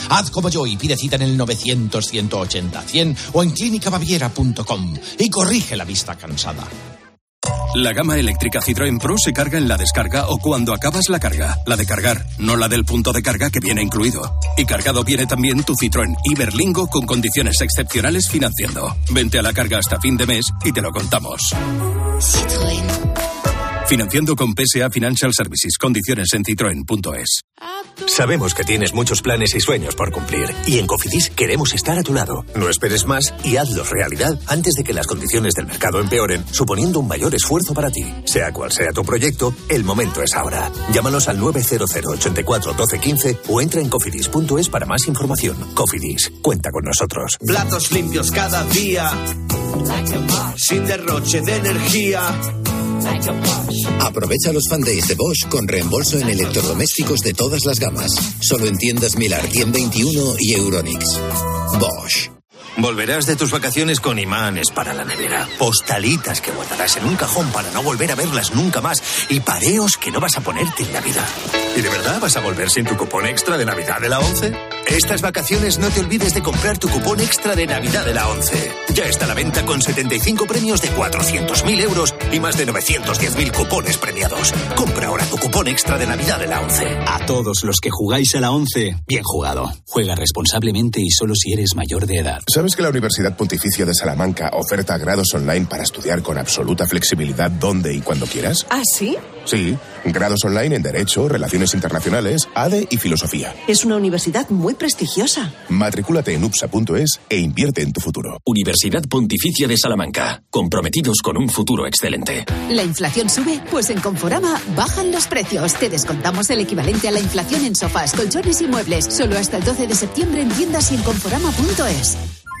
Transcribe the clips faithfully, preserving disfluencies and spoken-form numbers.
Haz como yo y pide cita en el novecientos, ciento ochenta, cien o en clínica baviera punto com y corrige la vista cansada. La gama eléctrica Citroën Pro se carga en la descarga o cuando acabas la carga. La de cargar, no la del punto de carga que viene incluido. Y cargado viene también tu Citroën Iberlingo con condiciones excepcionales financiando. Vente a la carga hasta fin de mes y te lo contamos. Citroën. Financiando con P S A Financial Services. Condiciones en citroen punto es. Sabemos que tienes muchos planes y sueños por cumplir. Y en Cofidis queremos estar a tu lado. No esperes más y hazlos realidad antes de que las condiciones del mercado empeoren, suponiendo un mayor esfuerzo para ti. Sea cual sea tu proyecto, el momento es ahora. Llámanos al nueve cero cero, ochenta y cuatro, doce, quince o entra en cofidis punto es para más información. Cofidis, cuenta con nosotros. Platos limpios cada día, sin derroche de energía. Aprovecha los Fan Days de Bosch con reembolso en electrodomésticos de todas las gamas. Solo en tiendas Milar, cien veintiuno y Euronix. Bosch. Volverás de tus vacaciones con imanes para la nevera, postalitas que guardarás en un cajón para no volver a verlas nunca más y pareos que no vas a ponerte en la vida. ¿Y de verdad vas a volver sin tu cupón extra de Navidad de la ONCE? Estas vacaciones no te olvides de comprar tu cupón extra de Navidad de la ONCE. Ya está a la venta con setenta y cinco premios de cuatrocientos mil euros y más de novecientos diez mil cupones premiados. Compra ahora tu cupón extra de Navidad de la ONCE. A todos los que jugáis a la ONCE, bien jugado. Juega responsablemente y solo si eres mayor de edad. ¿Sabes que la Universidad Pontificia de Salamanca oferta grados online para estudiar con absoluta flexibilidad donde y cuando quieras? ¿Ah, sí? Sí, grados online en Derecho, Relaciones Internacionales, A D E y Filosofía. Es una universidad muy prestigiosa. Matricúlate en upsa punto es e invierte en tu futuro. Universidad Pontificia de Salamanca, comprometidos con un futuro excelente. ¿La inflación sube? Pues en Conforama bajan los precios. Te descontamos el equivalente a la inflación en sofás, colchones y muebles. Solo hasta el doce de septiembre en tiendas y en conforama punto es.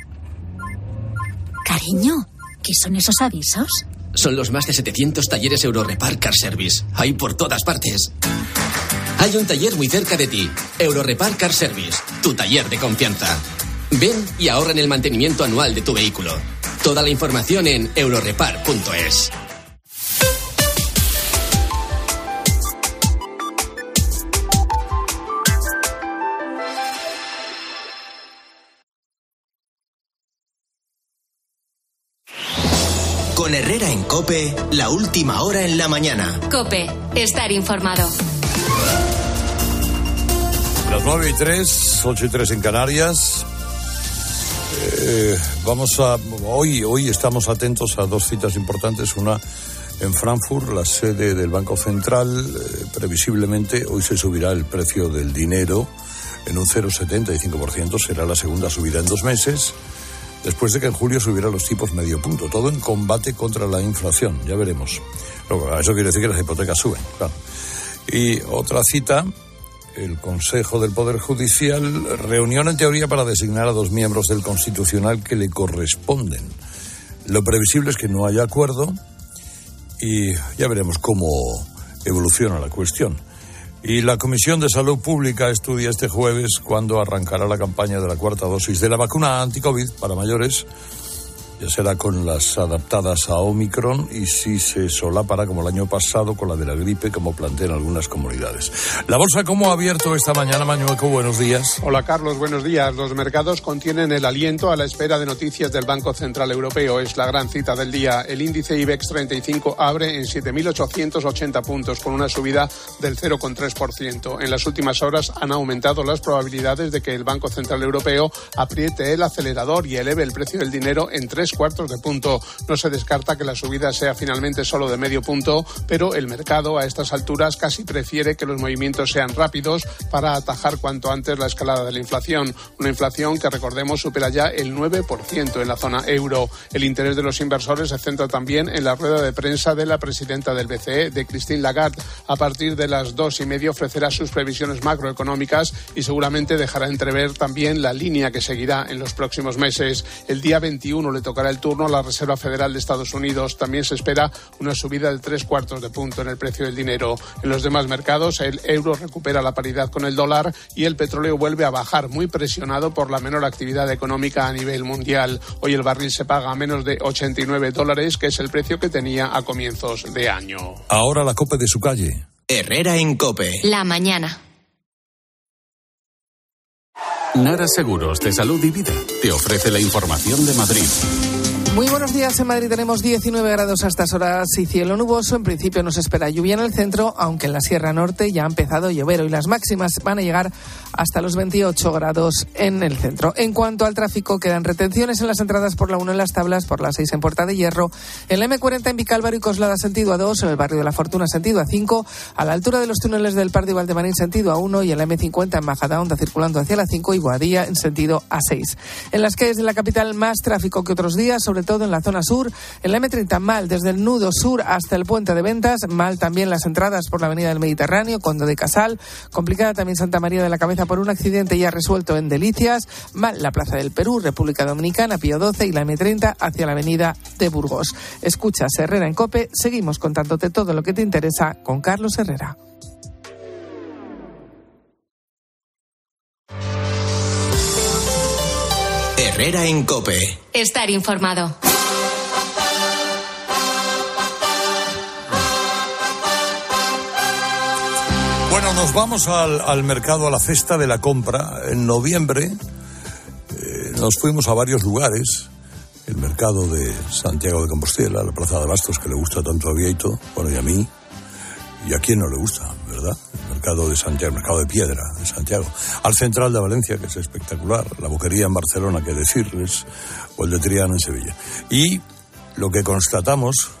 Cariño, ¿qué son esos avisos? Son los más de setecientos talleres Eurorepar Car Service. Hay por todas partes. Hay un taller muy cerca de ti. Eurorepar Car Service, tu taller de confianza. Ven y ahorra en el mantenimiento anual de tu vehículo. Toda la información en eurorepar punto es. Con Herrera en COPE, la última hora en la mañana. COPE, estar informado. Las nueve y tres, ocho y tres en Canarias. Eh, vamos a... Hoy, hoy estamos atentos a dos citas importantes. Una en Frankfurt, la sede del Banco Central. Eh, previsiblemente hoy se subirá el precio del dinero en un cero coma setenta y cinco por ciento. Será la segunda subida en dos meses. Después de que en julio subiera los tipos medio punto. Todo en combate contra la inflación. Ya veremos. Eso quiere decir que las hipotecas suben, claro. Y otra cita, el Consejo del Poder Judicial, reunión en teoría para designar a dos miembros del Constitucional que le corresponden. Lo previsible es que no haya acuerdo y ya veremos cómo evoluciona la cuestión. Y la Comisión de Salud Pública estudia este jueves cuándo arrancará la campaña de la cuarta dosis de la vacuna anti-COVID para mayores. Ya será con las adaptadas a Omicron y si se solapará como el año pasado con la de la gripe, como plantean algunas comunidades. La bolsa, ¿cómo ha abierto esta mañana, Mañueco? Buenos días. Hola, Carlos, buenos días. Los mercados contienen el aliento a la espera de noticias del Banco Central Europeo. Es la gran cita del día. El índice IBEX treinta y cinco abre en siete mil ochocientos ochenta puntos, con una subida del cero coma tres por ciento. En las últimas horas han aumentado las probabilidades de que el Banco Central Europeo apriete el acelerador y eleve el precio del dinero en tres cuartos de punto. No se descarta que la subida sea finalmente solo de medio punto, pero el mercado a estas alturas casi prefiere que los movimientos sean rápidos para atajar cuanto antes la escalada de la inflación. Una inflación que, recordemos, supera ya el nueve por ciento en la zona euro. El interés de los inversores se centra también en la rueda de prensa de la presidenta del B C E, de Christine Lagarde. A partir de las dos y media ofrecerá sus previsiones macroeconómicas y seguramente dejará entrever también la línea que seguirá en los próximos meses. El día veintiuno le tocará el turno a la Reserva Federal de Estados Unidos. También se espera una subida de tres cuartos de punto en el precio del dinero. En los demás mercados, el euro recupera la paridad con el dólar y el petróleo vuelve a bajar, muy presionado por la menor actividad económica a nivel mundial. Hoy el barril se paga a menos de ochenta y nueve dólares, que es el precio que tenía a comienzos de año. Ahora la COPE de su calle. Herrera en COPE. La mañana. Nara Seguros de Salud y Vida te ofrece la información de Madrid. Muy buenos días. En Madrid tenemos diecinueve grados a estas horas y cielo nuboso. En principio nos espera lluvia en el centro, aunque en la Sierra Norte ya ha empezado a llover. Hoy las máximas van a llegar hasta los veintiocho grados en el centro. En cuanto al tráfico, quedan retenciones en las entradas por la uno en Las Tablas, por la seis en Puerta de Hierro, en la eme cuarenta en Vicálvaro y Coslada sentido A dos, en el barrio de La Fortuna sentido A cinco, a la altura de los túneles del Pardo y Valdemarín sentido A uno y en la eme cincuenta en Majadahonda circulando hacia la cinco y Boadilla en sentido A seis. En las calles de la capital más tráfico que otros días, sobre todo en la zona sur, en la eme treinta mal desde el nudo sur hasta el puente de Ventas, mal también las entradas por la avenida del Mediterráneo, Conde de Casal, complicada también Santa María de la Cabeza por un accidente ya resuelto en Delicias, mal la Plaza del Perú, República Dominicana, Pío doce y la eme treinta hacia la avenida de Burgos. Escuchas Herrera en COPE, seguimos contándote todo lo que te interesa con Carlos Herrera. Herrera en COPE. Estar informado. Bueno, nos vamos al, al mercado, a la cesta de la compra. En noviembre eh, nos fuimos a varios lugares. El mercado de Santiago de Compostela, la plaza de Bastos, que le gusta tanto a Vieito, bueno, y a mí, y a quién no le gusta, ¿verdad? El mercado de Santiago, el mercado de piedra de Santiago. Al Central de Valencia, que es espectacular. La Boquería en Barcelona, que decirles, o el de Triana en Sevilla. Y lo que constatamos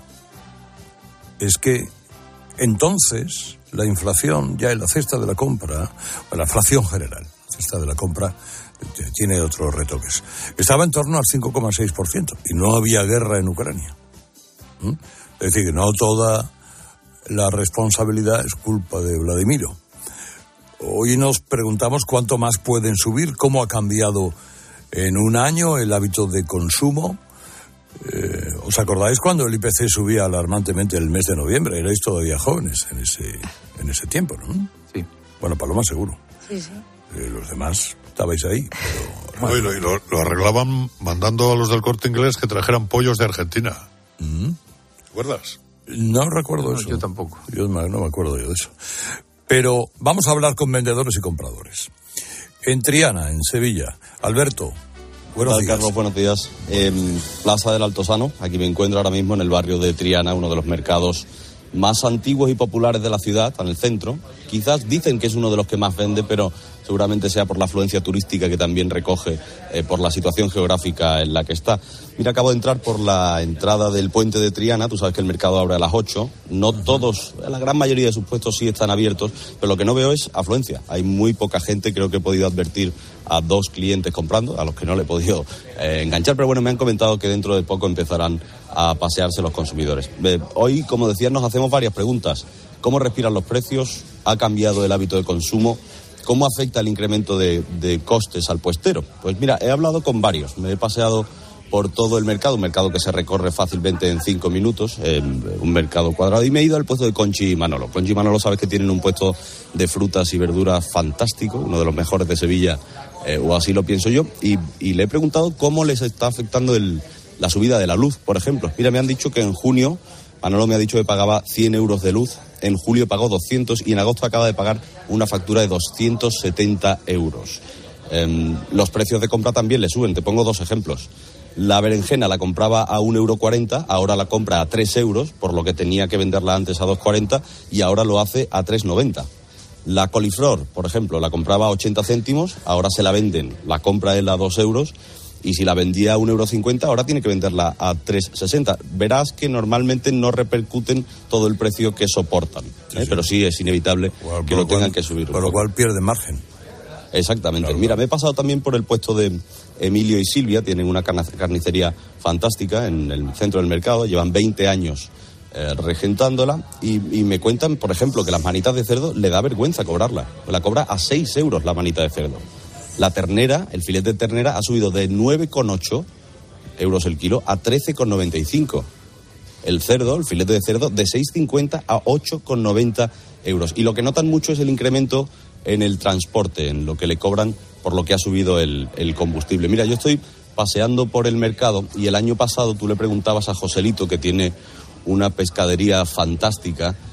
es que entonces la inflación ya en la cesta de la compra, la inflación general, la cesta de la compra tiene otros retoques. Estaba en torno al cinco coma seis por ciento y no había guerra en Ucrania. ¿Mm? Es decir, que no toda la responsabilidad es culpa de Vladimiro. Hoy nos preguntamos cuánto más pueden subir, cómo ha cambiado en un año el hábito de consumo. Eh, ¿Os acordáis cuando el I P C subía alarmantemente el mes de noviembre? Erais todavía jóvenes en ese en ese tiempo, ¿no? Sí. Bueno, Paloma seguro. Sí, sí. Eh, los demás estabais ahí. Pero, no, y lo, y lo, lo arreglaban mandando a los del Corte Inglés que trajeran pollos de Argentina. ¿Mm? ¿Te acuerdas? No recuerdo no, eso. Yo tampoco. Yo no me acuerdo yo de eso. Pero vamos a hablar con vendedores y compradores. En Triana, en Sevilla. Alberto, buenos días. Carlos, buenos días. Eh, Plaza del Altozano, aquí me encuentro ahora mismo en el barrio de Triana, uno de los mercados más antiguos y populares de la ciudad, en el centro. Quizás dicen que es uno de los que más vende, pero seguramente sea por la afluencia turística que también recoge, eh, por la situación geográfica en la que está. Mira, acabo de entrar por la entrada del puente de Triana. Tú sabes que el mercado abre a las ocho. No todos, la gran mayoría de sus puestos sí están abiertos, pero lo que no veo es afluencia. Hay muy poca gente. Creo que he podido advertir a dos clientes comprando, a los que no le he podido eh, enganchar, pero bueno, me han comentado que dentro de poco empezarán a pasearse los consumidores. Eh, hoy, como decías, nos hacemos varias preguntas. ¿Cómo respiran los precios? ¿Ha cambiado el hábito de consumo? ¿Cómo afecta el incremento de, de costes al puestero? Pues mira, he hablado con varios, me he paseado por todo el mercado, un mercado que se recorre fácilmente en cinco minutos, eh, un mercado cuadrado, y me he ido al puesto de Conchi y Manolo. Conchi y Manolo, sabes que tienen un puesto de frutas y verduras fantástico, uno de los mejores de Sevilla, eh, o así lo pienso yo, y, y le he preguntado cómo les está afectando el, la subida de la luz, por ejemplo. Mira, me han dicho que en junio, Manolo me ha dicho que pagaba cien euros de luz, en julio pagó doscientos y en agosto acaba de pagar una factura de doscientos setenta euros. Eh, los precios de compra también le suben, te pongo dos ejemplos. La berenjena la compraba a un euro cuarenta, ahora la compra a tres euros, por lo que tenía que venderla antes a dos cuarenta y ahora lo hace a tres noventa. La coliflor, por ejemplo, la compraba a ochenta céntimos, ahora se la venden, la compra él a dos euros, y si la vendía a un euro cincuenta, ahora tiene que venderla a tres sesenta. Verás que normalmente no repercuten todo el precio que soportan, ¿eh? Sí, sí. Pero sí es inevitable por, que por lo tengan cual, que subir. Por lo cual pierde margen. Exactamente. Claro. Mira, me he pasado también por el puesto de Emilio y Silvia, tienen una carnicería fantástica en el centro del mercado, llevan veinte años eh, regentándola y, y me cuentan, por ejemplo, que las manitas de cerdo le da vergüenza cobrarla. La cobra a seis euros la manita de cerdo. La ternera, el filete de ternera, ha subido de nueve coma ocho euros el kilo a trece coma noventa y cinco. El cerdo, el filete de cerdo, de seis coma cincuenta a ocho coma noventa euros. Y lo que notan mucho es el incremento en el transporte, en lo que le cobran por lo que ha subido el, el combustible. Mira, yo estoy paseando por el mercado y el año pasado tú le preguntabas a Joselito, que tiene una pescadería fantástica,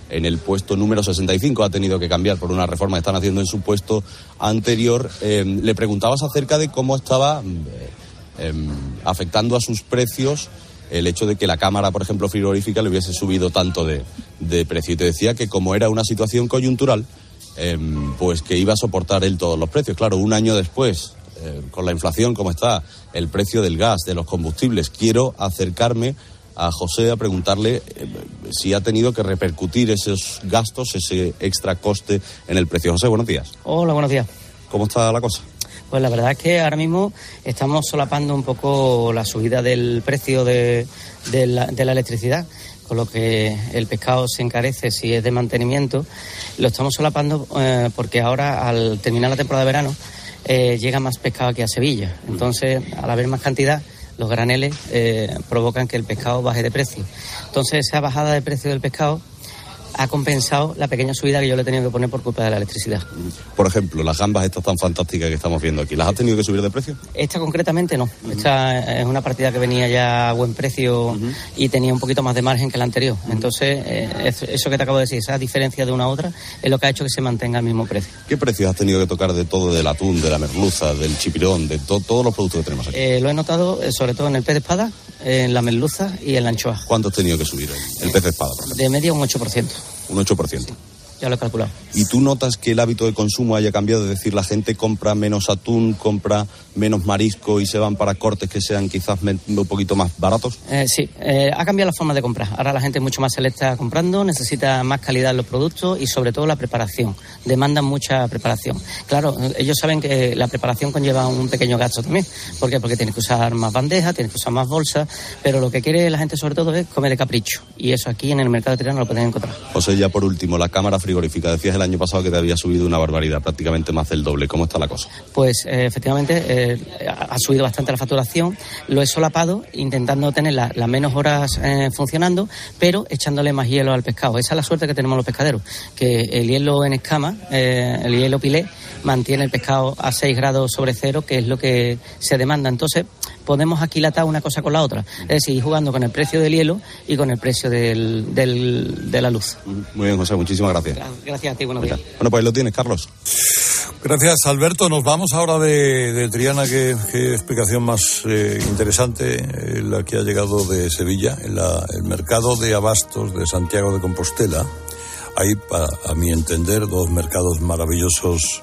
en el puesto número sesenta y cinco, ha tenido que cambiar por una reforma que están haciendo en su puesto anterior. Eh, le preguntabas acerca de cómo estaba eh, eh, afectando a sus precios el hecho de que la cámara, por ejemplo, frigorífica le hubiese subido tanto de, de precio. Y te decía que como era una situación coyuntural, eh, pues que iba a soportar él todos los precios. Claro, un año después, eh, con la inflación como está, el precio del gas, de los combustibles, quiero acercarme a José a preguntarle eh, si ha tenido que repercutir esos gastos, ese extra coste en el precio. José, buenos días. Hola, buenos días. ¿Cómo está la cosa? Pues la verdad es que ahora mismo estamos solapando un poco la subida del precio de, de, la, de la electricidad, con lo que el pescado se encarece si es de mantenimiento. Lo estamos solapando eh, porque ahora, al terminar la temporada de verano, eh, llega más pescado aquí a Sevilla. Entonces, al haber más cantidad, los graneles eh, provocan que el pescado baje de precio. Entonces, esa bajada de precio del pescado ha compensado la pequeña subida que yo le he tenido que poner por culpa de la electricidad. Por ejemplo, las gambas estas tan fantásticas que estamos viendo aquí, ¿las has tenido que subir de precio? Esta concretamente no. Uh-huh. Esta es una partida que venía ya a buen precio uh-huh. y tenía un poquito más de margen que la anterior. Uh-huh. Entonces, eh, eso que te acabo de decir, esa diferencia de una a otra, es lo que ha hecho que se mantenga el mismo precio. ¿Qué precios has tenido que tocar de todo, del atún, de la merluza, del chipirón, de to- todos los productos que tenemos aquí? Eh, lo he notado eh, sobre todo en el pez de espada, en la merluza y en la anchoa. ¿Cuánto has tenido que subir el, el pez de espada, por ejemplo? De media un ocho por ciento. Un ocho por ciento. Sí, ya lo he calculado. ¿Y tú notas que el hábito de consumo haya cambiado? Es decir, la gente compra menos atún, compra menos marisco y se van para cortes que sean quizás un poquito más baratos. Eh, sí, eh, ha cambiado la forma de comprar. Ahora la gente es mucho más selecta comprando, necesita más calidad en los productos y sobre todo la preparación. Demandan mucha preparación. Claro, ellos saben que la preparación conlleva un pequeño gasto también. ¿Por qué? Porque tienes que usar más bandejas, tienes que usar más bolsas, pero lo que quiere la gente sobre todo es comer de capricho. Y eso aquí en el mercado de Triana lo pueden encontrar. José, ya por último, la cámara frigorífica. Decías el año pasado que te había subido una barbaridad, prácticamente más del doble. ¿Cómo está la cosa? Pues eh, efectivamente eh, ha subido bastante la facturación. Lo he solapado intentando tener las la menos horas eh, funcionando, pero echándole más hielo al pescado. Esa es la suerte que tenemos los pescaderos, que el hielo en escama, eh, el hielo pilé, mantiene el pescado a seis grados sobre cero, que es lo que se demanda. Entonces, podemos aquilatar una cosa con la otra, es decir, jugando con el precio del hielo y con el precio del, del, de la luz. Muy bien, José, muchísimas gracias. Gracias a ti, buenos días. Bueno, pues ahí lo tienes, Carlos. Gracias, Alberto. Nos vamos ahora de, de Triana. Qué, qué explicación más eh, interesante eh, la que ha llegado de Sevilla, en la, el mercado de abastos de Santiago de Compostela. Hay, a, a mi entender, dos mercados maravillosos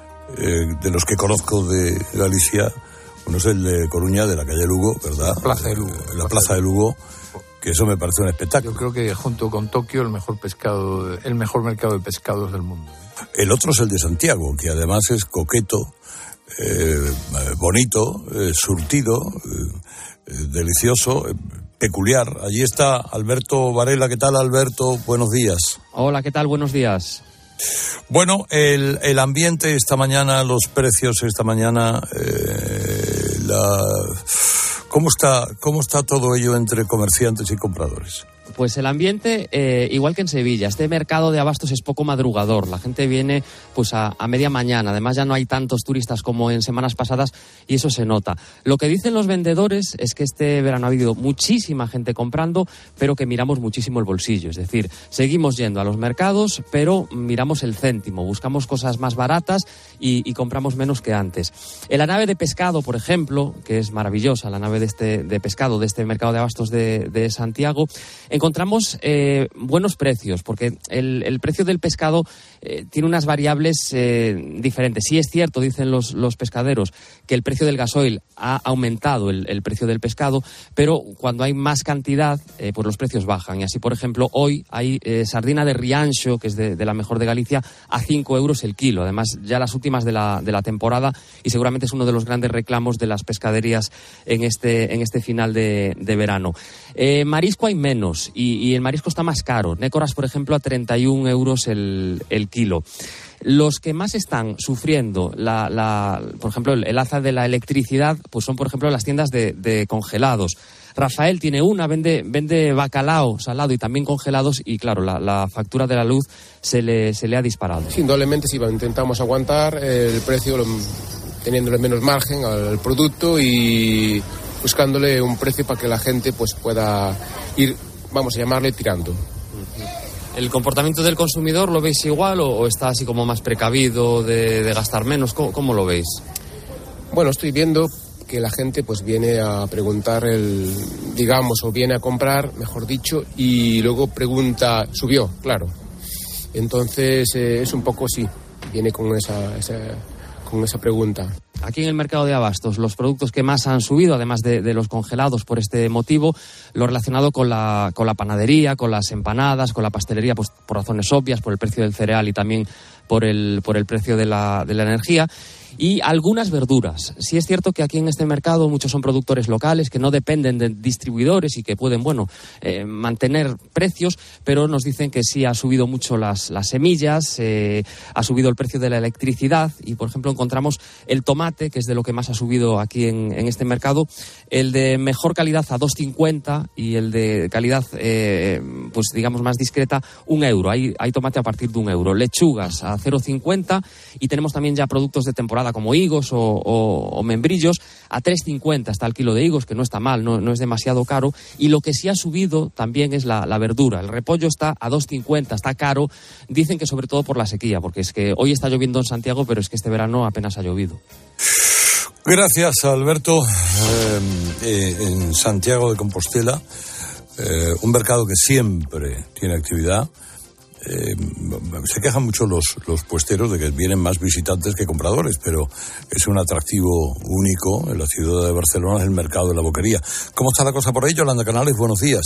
eh, de los que conozco de Galicia. Uno es el de Coruña, de la calle Lugo, ¿verdad? La Plaza de Lugo. La Plaza de Lugo, que eso me parece un espectáculo. Yo creo que junto con Tokio el mejor pescado, el mejor mercado de pescados del mundo. El otro es el de Santiago, que además es coqueto, eh, bonito, eh, surtido, eh, delicioso, eh, peculiar. Allí está Alberto Varela. ¿Qué tal, Alberto? Buenos días. Hola, ¿qué tal? Buenos días. Bueno, el, el ambiente esta mañana, los precios esta mañana, eh, la, ¿cómo está, cómo está todo ello entre comerciantes y compradores? Pues el ambiente, eh, igual que en Sevilla, este mercado de abastos es poco madrugador. La gente viene pues a, a media mañana. Además ya no hay tantos turistas como en semanas pasadas y eso se nota. Lo que dicen los vendedores es que este verano ha habido muchísima gente comprando, pero que miramos muchísimo el bolsillo. Es decir, seguimos yendo a los mercados, pero miramos el céntimo. Buscamos cosas más baratas y, y compramos menos que antes. En la nave de pescado, por ejemplo, que es maravillosa, la nave de, este, de pescado de este mercado de abastos de, de Santiago, encontramos eh, buenos precios, porque el, el precio del pescado eh, tiene unas variables eh, diferentes. Sí es cierto, dicen los, los pescaderos, que el precio del gasoil ha aumentado el, el precio del pescado, pero cuando hay más cantidad, eh, pues los precios bajan. Y así, por ejemplo, hoy hay eh, sardina de Rianxo, que es de, de la mejor de Galicia, a cinco euros el kilo. Además, ya las últimas de la, de la temporada, y seguramente es uno de los grandes reclamos de las pescaderías en este, en este final de, de verano. Eh, marisco hay menos, y, y el marisco está más caro. Nécoras, por ejemplo, a treinta y un euros el, el kilo. Los que más están sufriendo, la, la, por ejemplo, el, el alza de la electricidad, pues son, por ejemplo, las tiendas de, de congelados. Rafael tiene una, vende, vende bacalao salado y también congelados, y claro, la, la factura de la luz se le, se le ha disparado. Sí, indudablemente sí, intentamos aguantar el precio, teniéndole menos margen al producto y buscándole un precio para que la gente pues pueda ir, vamos a llamarle, tirando. ¿El comportamiento del consumidor lo veis igual o, o está así como más precavido de, de gastar menos? ¿Cómo, cómo lo veis? Bueno, estoy viendo que la gente pues viene a preguntar el, digamos, o viene a comprar, mejor dicho, y luego pregunta, subió, claro. Entonces eh, es un poco sí, viene con esa, esa, con esa pregunta. Aquí en el mercado de abastos, los productos que más han subido, además de, de los congelados por este motivo, lo relacionado con la, con la panadería, con las empanadas, con la pastelería, pues por razones obvias, por el precio del cereal y también por el, por el precio de la, de la energía. Y algunas verduras. Sí es cierto que aquí en este mercado muchos son productores locales que no dependen de distribuidores y que pueden, bueno, eh, mantener precios, pero nos dicen que sí ha subido mucho las, las semillas, eh, ha subido el precio de la electricidad y, por ejemplo, encontramos el tomate, que es de lo que más ha subido aquí en, en este mercado, el de mejor calidad a dos cincuenta y el de calidad, eh, pues digamos, más discreta, un euro. Hay, hay tomate a partir de un euro. Lechugas a cero cincuenta y tenemos también ya productos de temporada como higos o, o, o membrillos a tres cincuenta está el kilo de higos, que no está mal, no, no es demasiado caro. Y lo que sí ha subido también es la, la verdura. El repollo está a dos cincuenta, está caro. Dicen que sobre todo por la sequía, porque es que hoy está lloviendo en Santiago, pero es que este verano apenas ha llovido. Gracias, Alberto. Eh, eh, en Santiago de Compostela, eh, un mercado que siempre tiene actividad. Eh, se quejan mucho los, los puesteros de que vienen más visitantes que compradores, pero es un atractivo único en la ciudad de Barcelona, es el mercado de la Boquería. ¿Cómo está la cosa por ahí, Yolanda Canales? Buenos días.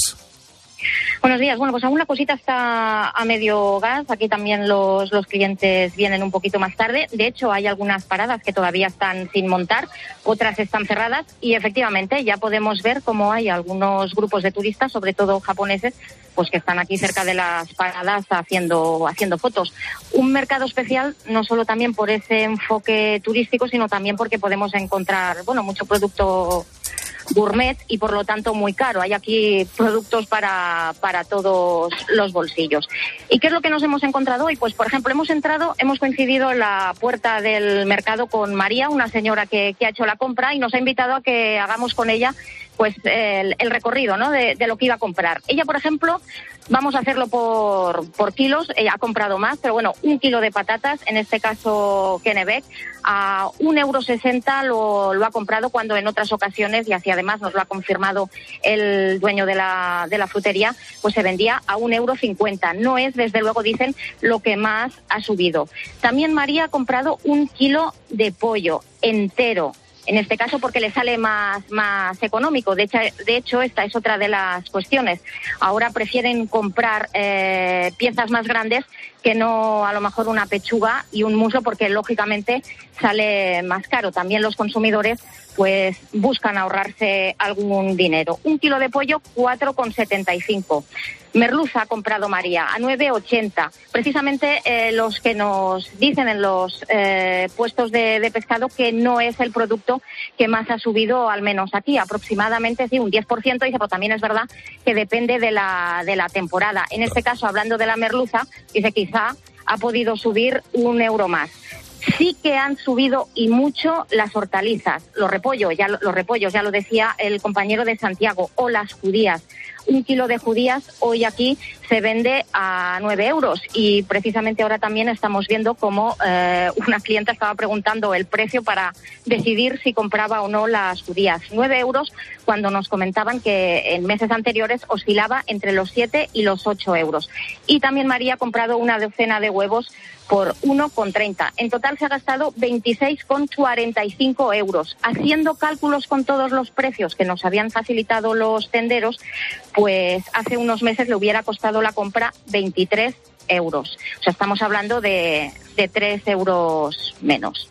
Buenos días. Bueno, pues aún la cosita está a medio gas. Aquí también los, los clientes vienen un poquito más tarde. De hecho, hay algunas paradas que todavía están sin montar, otras están cerradas y efectivamente ya podemos ver cómo hay algunos grupos de turistas, sobre todo japoneses, pues que están aquí cerca de las paradas haciendo, haciendo fotos. Un mercado especial, no solo también por ese enfoque turístico, sino también porque podemos encontrar, bueno, mucho producto gourmet y por lo tanto muy caro. Hay aquí productos para, para todos los bolsillos. ¿Y qué es lo que nos hemos encontrado hoy? Pues, por ejemplo, hemos entrado, hemos coincidido en la puerta del mercado con María, una señora que, que ha hecho la compra y nos ha invitado a que hagamos con ella pues el, el recorrido, ¿no?, de, de lo que iba a comprar. Ella, por ejemplo, vamos a hacerlo por, por kilos, ella ha comprado más, pero bueno, un kilo de patatas, en este caso Kennebec, a un euro sesenta lo, lo ha comprado, cuando en otras ocasiones, y así además nos lo ha confirmado el dueño de la, de la frutería, pues se vendía a un euro cincuenta. No es, desde luego, dicen, lo que más ha subido. También María ha comprado un kilo de pollo entero, en este caso porque le sale más, más económico. De hecho, de hecho, esta es otra de las cuestiones. Ahora prefieren comprar eh, piezas más grandes que no a lo mejor una pechuga y un muslo, porque lógicamente sale más caro. También los consumidores pues buscan ahorrarse algún dinero. Un kilo de pollo, cuatro con setenta y cinco. Merluza ha comprado María a nueve ochenta. Precisamente eh, los que nos dicen en los eh, puestos de, de pescado que no es el producto que más ha subido, al menos aquí, aproximadamente sí, un diez por ciento. Dice, pero también es verdad que depende de la, de la temporada. En este caso, hablando de la merluza, dice quizá ha podido subir un euro más. Sí que han subido y mucho las hortalizas, los repollos, ya, los repollos, ya lo decía el compañero de Santiago, o las judías. Un kilo de judías hoy aquí se vende a nueve euros y precisamente ahora también estamos viendo cómo eh, una clienta estaba preguntando el precio para decidir si compraba o no las judías. nueve euros, cuando nos comentaban que en meses anteriores oscilaba entre los siete y los ocho euros. Y también María ha comprado una docena de huevos por uno con treinta. En total se ha gastado veintiséis con cuarenta y cinco euros. Haciendo cálculos con todos los precios que nos habían facilitado los tenderos, pues hace unos meses le hubiera costado la compra veintitrés euros. O sea, estamos hablando de, de tres euros menos.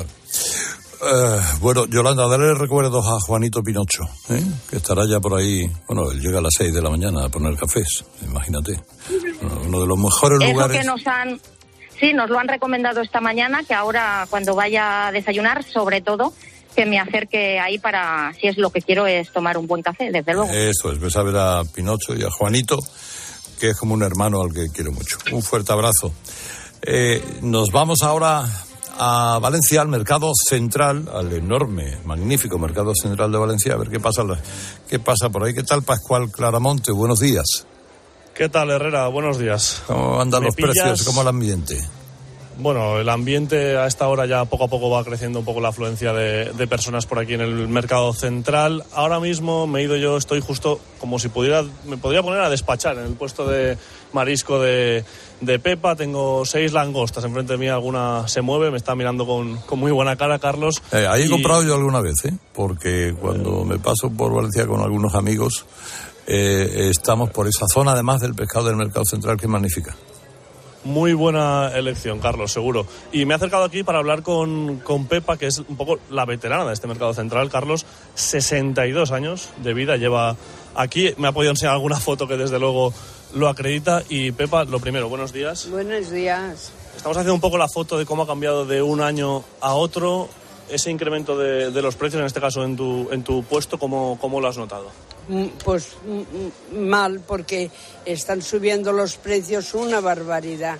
Uh, bueno, Yolanda, dale recuerdos a Juanito Pinocho, ¿eh? Que estará ya por ahí. Bueno, él llega a las seis de la mañana a poner cafés, imagínate. Uno de los mejores Eso lugares. Que nos han... Sí, nos lo han recomendado esta mañana, que ahora cuando vaya a desayunar, sobre todo, que me acerque ahí para, si es lo que quiero, es tomar un buen café, desde luego. Eso es, ves a ver a Pinocho y a Juanito, que es como un hermano al que quiero mucho. Un fuerte abrazo. Eh, nos vamos ahora a Valencia, al mercado central, al enorme, magnífico mercado central de Valencia, a ver qué pasa, qué pasa por ahí. ¿Qué tal, Pascual Claramonte? Buenos días. ¿Qué tal, Herrera? Buenos días. ¿Cómo andan los pillas... precios? ¿Cómo el ambiente? Bueno, el ambiente a esta hora ya poco a poco va creciendo un poco la afluencia de, de personas por aquí en el mercado central. Ahora mismo me he ido yo, estoy justo como si pudiera, me podría poner a despachar en el puesto de marisco de, de Pepa. Tengo seis langostas enfrente de mí, alguna se mueve, me está mirando con, con muy buena cara, Carlos. Eh, ahí he y... comprado yo alguna vez, ¿eh? Porque cuando me paso por Valencia con algunos amigos, eh, estamos por esa zona, además del pescado del mercado central, que es magnífica. Muy buena elección, Carlos, seguro. Y me he acercado aquí para hablar con, con Pepa, que es un poco la veterana de este mercado central. Carlos, sesenta y dos años de vida lleva aquí. Me ha podido enseñar alguna foto que desde luego lo acredita. Y Pepa, lo primero, buenos días. Buenos días. Estamos haciendo un poco la foto de cómo ha cambiado de un año a otro ese incremento de, de los precios, en este caso en tu, en tu puesto. ¿cómo, ¿Cómo lo has notado? Pues mal, porque están subiendo los precios una barbaridad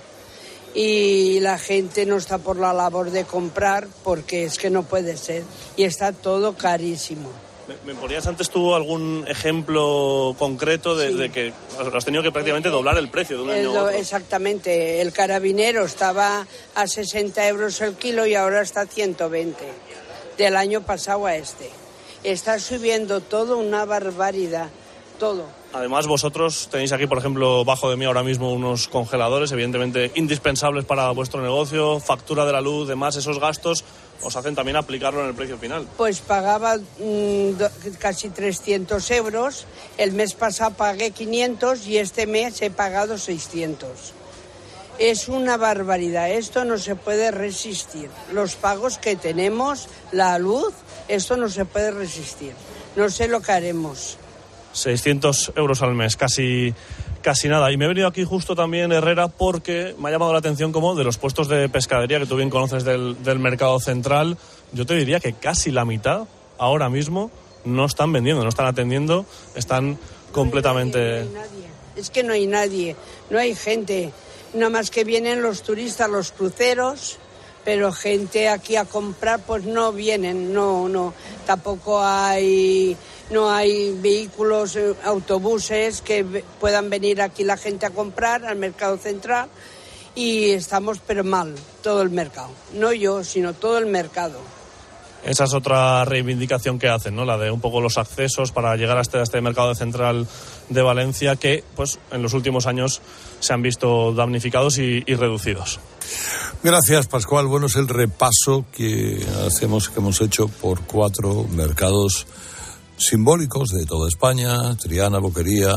y la gente no está por la labor de comprar porque es que no puede ser y está todo carísimo. ¿Me, me ponías antes tú algún ejemplo concreto de, sí. de que has tenido que prácticamente doblar el precio de un año a otro? Exactamente, el carabinero estaba a sesenta euros el kilo y ahora está a ciento veinte, del año pasado a este. Está subiendo todo una barbaridad, todo. Además, vosotros tenéis aquí, por ejemplo, bajo de mí ahora mismo unos congeladores, evidentemente indispensables para vuestro negocio, factura de la luz, demás, esos gastos os hacen también aplicarlo en el precio final. Pues pagaba mmm, casi trescientos euros, el mes pasado pagué quinientos y este mes he pagado seiscientos. Es una barbaridad, esto no se puede resistir. Los pagos que tenemos, la luz, esto no se puede resistir. No sé lo que haremos. seiscientos euros al mes, casi, casi nada. Y me he venido aquí justo también, Herrera, porque me ha llamado la atención como de los puestos de pescadería que tú bien conoces del, del mercado central. Yo te diría que casi la mitad ahora mismo no están vendiendo, no están atendiendo, están completamente... No hay nadie, no hay nadie. Es que no hay nadie, no hay gente. Nada más que vienen los turistas, los cruceros, pero gente aquí a comprar pues no vienen, no, no. Tampoco hay, no hay vehículos, autobuses que puedan venir aquí la gente a comprar al mercado central y estamos pero mal, todo el mercado. No yo, sino todo el mercado. Esa es otra reivindicación que hacen, ¿no? La de un poco los accesos para llegar a este, a este mercado central de Valencia que, pues, en los últimos años se han visto damnificados y, y reducidos. Gracias, Pascual. Bueno, es el repaso que hacemos, que hemos hecho por cuatro mercados simbólicos de toda España: Triana, Boquería,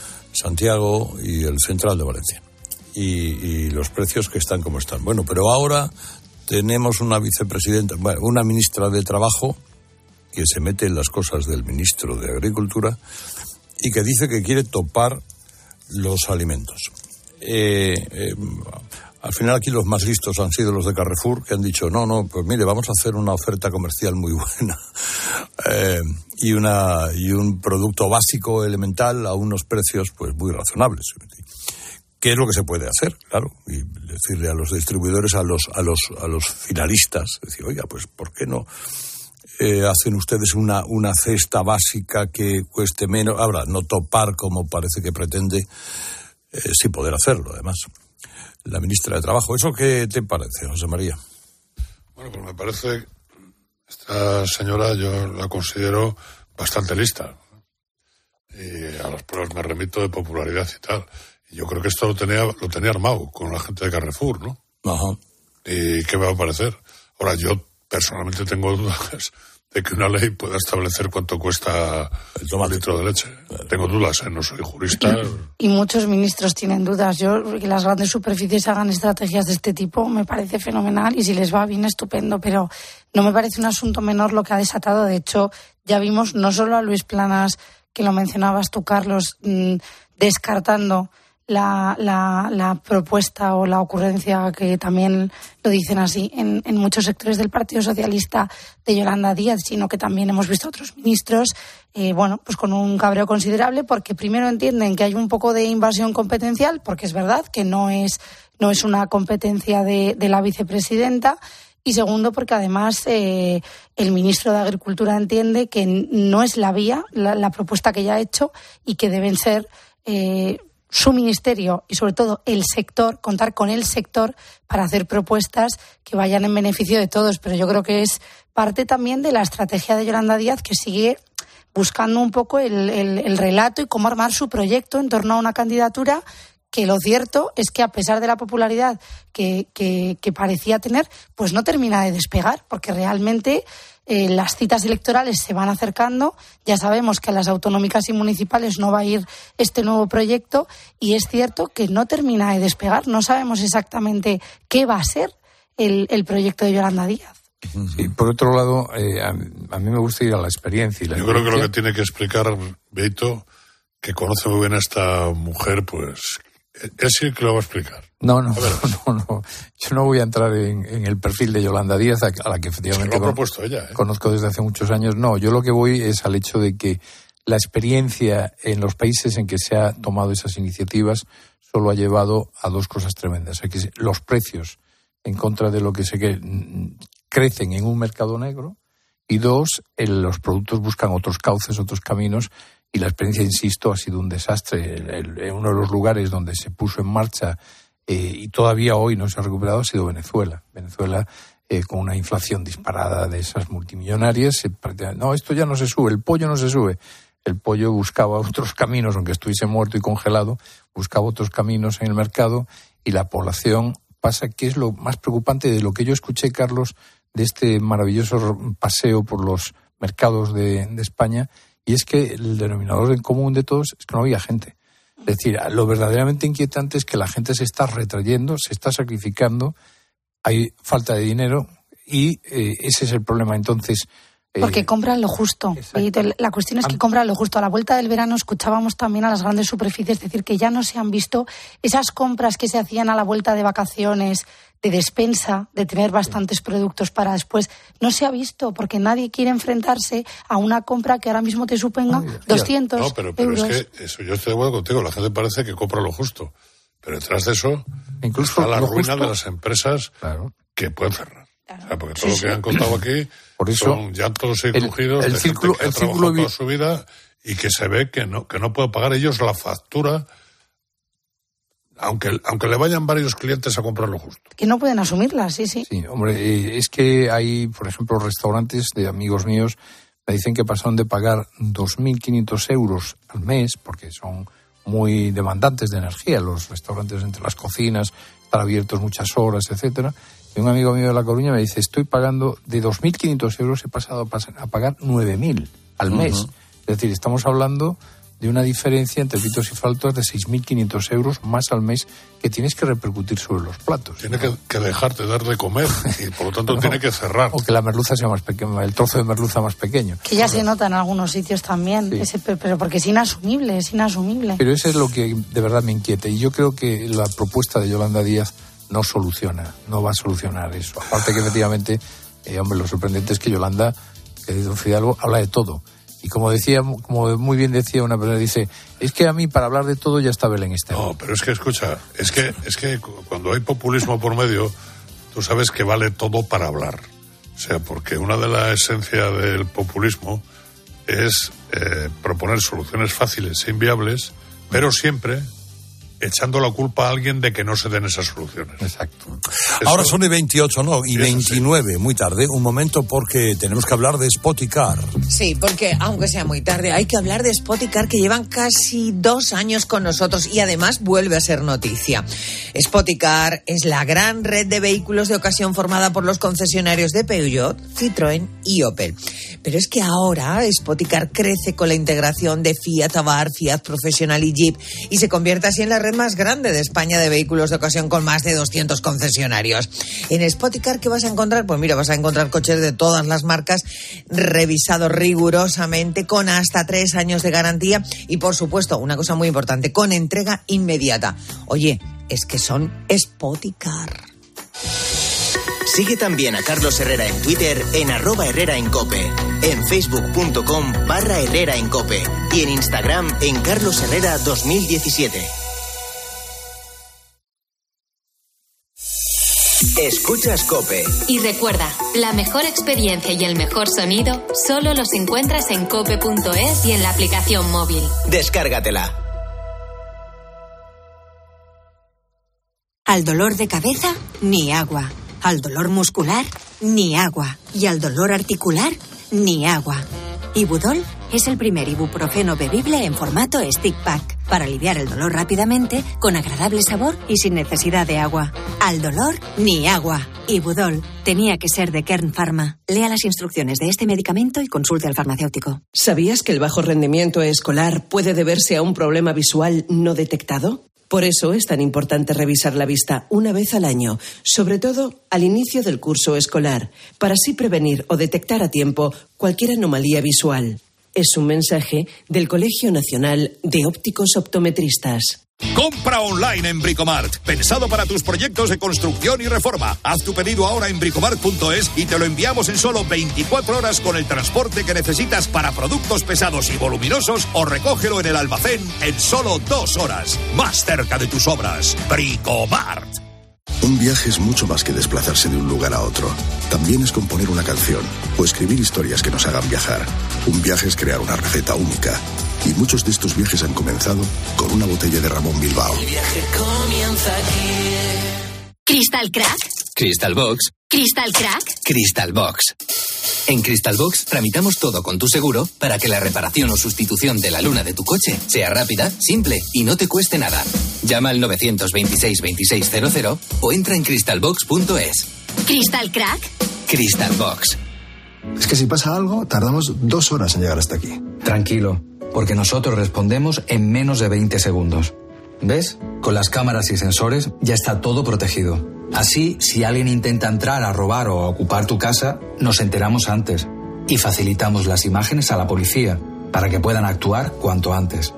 Santiago y el central de Valencia. Y, y los precios que están como están. Bueno, pero ahora tenemos una vicepresidenta, bueno, una ministra de Trabajo que se mete en las cosas del ministro de Agricultura y que dice que quiere topar los alimentos. Eh, eh, al final aquí los más listos han sido los de Carrefour, que han dicho, no, no, pues mire, vamos a hacer una oferta comercial muy buena eh, y, una, y un producto básico, elemental, a unos precios pues muy razonables. ¿Qué es lo que se puede hacer? Claro, y decirle a los distribuidores, a los a los a los finalistas, decir, oiga, pues ¿por qué no eh, hacen ustedes una una cesta básica que cueste menos? Ahora, no topar como parece que pretende, eh, sí poder hacerlo, además. La ministra de Trabajo, ¿eso qué te parece, José María? Bueno, pues me parece, esta señora yo la considero bastante lista. Y a las pruebas me remito de popularidad y tal. Yo creo que esto lo tenía lo tenía armado con la gente de Carrefour, ¿no? Ajá. ¿Y qué me va a parecer? Ahora, yo personalmente tengo dudas de que una ley pueda establecer cuánto cuesta el litro de leche. Tengo dudas, ¿eh? No soy jurista. Y muchos ministros tienen dudas. Yo, que las grandes superficies hagan estrategias de este tipo me parece fenomenal y si les va bien, estupendo. Pero no me parece un asunto menor lo que ha desatado. De hecho, ya vimos no solo a Luis Planas, que lo mencionabas tú, Carlos, mmm, descartando La, la, la propuesta o la ocurrencia, que también lo dicen así en, en muchos sectores del Partido Socialista, de Yolanda Díaz, sino que también hemos visto otros ministros, eh, bueno, pues con un cabreo considerable, porque primero entienden que hay un poco de invasión competencial, porque es verdad que no es, no es una competencia de, de la vicepresidenta, y segundo, porque además eh, el ministro de Agricultura entiende que no es la vía, la, la propuesta que ya ha hecho, y que deben ser... Eh, su ministerio y sobre todo el sector, contar con el sector para hacer propuestas que vayan en beneficio de todos. Pero yo creo que es parte también de la estrategia de Yolanda Díaz, que sigue buscando un poco el, el, el relato y cómo armar su proyecto en torno a una candidatura que lo cierto es que a pesar de la popularidad que, que, que parecía tener, pues no termina de despegar, porque realmente eh, las citas electorales se van acercando. Ya sabemos que a las autonómicas y municipales no va a ir este nuevo proyecto y es cierto que no termina de despegar. No sabemos exactamente qué va a ser el, el proyecto de Yolanda Díaz. Sí, por otro lado, eh, a, a mí me gusta ir a la experiencia. Y la Yo experiencia... creo que lo que tiene que explicar Beito, que conoce muy bien a esta mujer, pues él sí que lo va a explicar. No, no, no, no. Yo no voy a entrar en, en el perfil de Yolanda Díaz, a la que efectivamente Se lo ha propuesto ella, ¿eh? conozco desde hace muchos años. No, yo lo que voy es al hecho de que la experiencia en los países en que se ha tomado esas iniciativas solo ha llevado a dos cosas tremendas. A que los precios en contra de lo que se que crecen en un mercado negro, y dos, el, los productos buscan otros cauces, otros caminos, y la experiencia, insisto, ha sido un desastre. El, el, uno de los lugares donde se puso en marcha eh, y todavía hoy no se ha recuperado ha sido Venezuela. Venezuela, eh, con una inflación disparada de esas multimillonarias, se, no, esto ya no se sube, el pollo no se sube. El pollo buscaba otros caminos, aunque estuviese muerto y congelado, buscaba otros caminos en el mercado, y la población pasa, que es lo más preocupante de lo que yo escuché, Carlos, de este maravilloso paseo por los mercados de, de España, y es que el denominador en común de todos es que no había gente. Es decir, lo verdaderamente inquietante es que la gente se está retrayendo, se está sacrificando, hay falta de dinero y eh, ese es el problema. Entonces, eh, porque compran lo justo. Y la cuestión es que compran lo justo. A la vuelta del verano escuchábamos también a las grandes superficies decir que ya no se han visto esas compras que se hacían a la vuelta de vacaciones, de despensa, de tener bastantes productos para después. No se ha visto porque nadie quiere enfrentarse a una compra que ahora mismo te suponga doscientos euros. No, pero, pero es que eso, yo estoy de acuerdo contigo. La gente parece que compra lo justo. Pero detrás de eso incluso está la ruina justo de las empresas, claro, que pueden cerrar. Claro. O sea, porque todo sí, lo que sí. han contado aquí por eso, son llantos y crujidos el, el de círculo, gente que el ha trabajado círculo... toda su vida y que se ve que no, que no puede pagar ellos la factura, aunque, aunque le vayan varios clientes a comprar lo justo. Que no pueden asumirla, sí, sí. Sí, hombre, es que hay, por ejemplo, restaurantes de amigos míos me dicen que pasaron de pagar dos mil quinientos euros al mes, porque son muy demandantes de energía, los restaurantes entre las cocinas, están abiertos muchas horas, etcétera. Y un amigo mío de La Coruña me dice, estoy pagando de dos mil quinientos euros, he pasado a pagar nueve mil al mes. Uh-huh. Es decir, estamos hablando de una diferencia entre pitos y flautas de seis mil quinientos euros más al mes que tienes que repercutir sobre los platos. Tiene que, que dejarte dar de comer y por lo tanto no, tiene que cerrar. O que la merluza sea más pequeña, el trozo de merluza más pequeño. Que ya se nota en algunos sitios también, sí. ese, pero porque es inasumible, es inasumible. Pero eso es lo que de verdad me inquieta, y yo creo que la propuesta de Yolanda Díaz no soluciona, no va a solucionar eso. Aparte que efectivamente, eh, hombre, lo sorprendente es que Yolanda, que don Fidalgo, habla de todo. Y como decía, como muy bien decía una persona, dice, es que a mí para hablar de todo ya está Belén Esteban. No, pero es que escucha, es que, es que cuando hay populismo por medio, tú sabes que vale todo para hablar. O sea, porque una de las esencias del populismo es eh, proponer soluciones fáciles e inviables, pero siempre echando la culpa a alguien de que no se den esas soluciones. Exacto. Eso, ahora son y veintiocho, ¿no? Y veintinueve, sí. Muy tarde. Un momento porque tenemos que hablar de Spoticar. Sí, porque aunque sea muy tarde, hay que hablar de Spoticar, que llevan casi dos años con nosotros y además vuelve a ser noticia. Spoticar es la gran red de vehículos de ocasión formada por los concesionarios de Peugeot, Citroën y Opel. Pero es que ahora Spoticar crece con la integración de Fiat Abarth, Fiat Professional y Jeep y se convierte así en la red más grande de España de vehículos de ocasión con más de doscientos concesionarios. En Spoticar, ¿qué vas a encontrar? Pues mira, vas a encontrar coches de todas las marcas revisados rigurosamente con hasta tres años de garantía y, por supuesto, una cosa muy importante, con entrega inmediata. Oye, es que son Spoticar. Sigue también a Carlos Herrera en Twitter en arroba Herrera en Cope, en facebook.com barra Herrera en Cope y en Instagram en Carlos Herrera dos mil diecisiete. Escuchas Cope. Y recuerda, la mejor experiencia y el mejor sonido solo los encuentras en cope punto es y en la aplicación móvil. Descárgatela. Al dolor de cabeza, ni agua. Al dolor muscular, ni agua. Y al dolor articular, ni agua. Ibudol es el primer ibuprofeno bebible en formato stick pack para aliviar el dolor rápidamente, con agradable sabor y sin necesidad de agua. Al dolor, ni agua. Ibudol tenía que ser de Kern Pharma. Lea las instrucciones de este medicamento y consulte al farmacéutico. ¿Sabías que el bajo rendimiento escolar puede deberse a un problema visual no detectado? Por eso es tan importante revisar la vista una vez al año, sobre todo al inicio del curso escolar, para así prevenir o detectar a tiempo cualquier anomalía visual. Es un mensaje del Colegio Nacional de Ópticos Optometristas. Compra online en Bricomart, pensado para tus proyectos de construcción y reforma. Haz tu pedido ahora en bricomart punto es y te lo enviamos en solo veinticuatro horas con el transporte que necesitas para productos pesados y voluminosos, o recógelo en el almacén en solo dos horas. Más cerca de tus obras. Bricomart. Un viaje es mucho más que desplazarse de un lugar a otro. También es componer una canción o escribir historias que nos hagan viajar. Un viaje es crear una receta única. Y muchos de estos viajes han comenzado con una botella de Ramón Bilbao. El viaje comienza aquí. ¿Crystal Crack? Crystal Box. ¿Crystal Crack? Crystal Box. En Crystal Box tramitamos todo con tu seguro para que la reparación o sustitución de la luna de tu coche sea rápida, simple y no te cueste nada. Llama al nueve dos seis, veintiséis cero cero o entra en crystal box punto es. ¿Crystal Crack? Crystal Box. Es que si pasa algo, tardamos dos horas en llegar hasta aquí. Tranquilo, porque nosotros respondemos en menos de veinte segundos. ¿Ves? Con las cámaras y sensores ya está todo protegido. Así, si alguien intenta entrar a robar o a ocupar tu casa, nos enteramos antes y facilitamos las imágenes a la policía para que puedan actuar cuanto antes.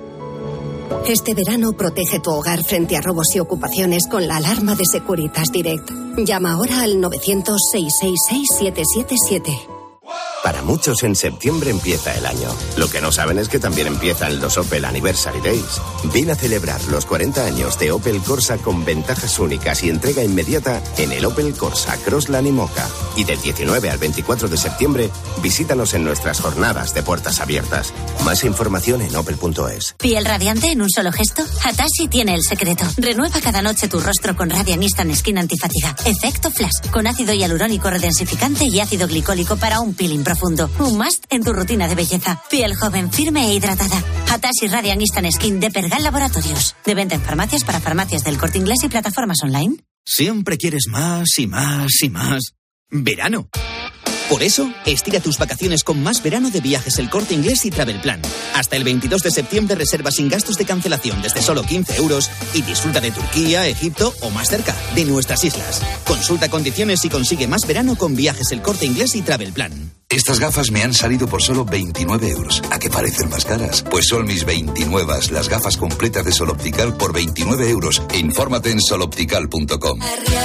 Este verano protege tu hogar frente a robos y ocupaciones con la alarma de Securitas Direct. Llama ahora al nueve cero cero, seis seis seis, siete siete siete. Para muchos en septiembre empieza el año. Lo que no saben es que también empiezan los Opel Anniversary Days. Ven a celebrar los cuarenta años de Opel Corsa con ventajas únicas y entrega inmediata en el Opel Corsa, Crossland y Mocha. Y del diecinueve al veinticuatro de septiembre, visítanos en nuestras jornadas de puertas abiertas. Más información en opel punto es. ¿Piel radiante en un solo gesto? Hatashi tiene el secreto. Renueva cada noche tu rostro con Radiant Instant Skin Antifatiga. Efecto Flash, con ácido hialurónico redensificante y ácido glicólico para un peeling profundo. Un must en tu rutina de belleza. Piel joven, firme e hidratada. Hatashi Radiant Instant Skin de Pergal Laboratorios. De venta en farmacias, para farmacias del Corte Inglés y plataformas online. Siempre quieres más y más y más. ¡Verano! Por eso, estira tus vacaciones con más verano de Viajes El Corte Inglés y Travel Plan. Hasta el veintidós de septiembre reserva sin gastos de cancelación desde solo quince euros y disfruta de Turquía, Egipto o más cerca, de nuestras islas. Consulta condiciones y consigue más verano con Viajes El Corte Inglés y Travel Plan. Estas gafas me han salido por solo veintinueve euros. ¿A qué parecen más caras? Pues son mis veintinueve, las gafas completas de Sol Optical por veintinueve euros. Infórmate en sol optical punto com.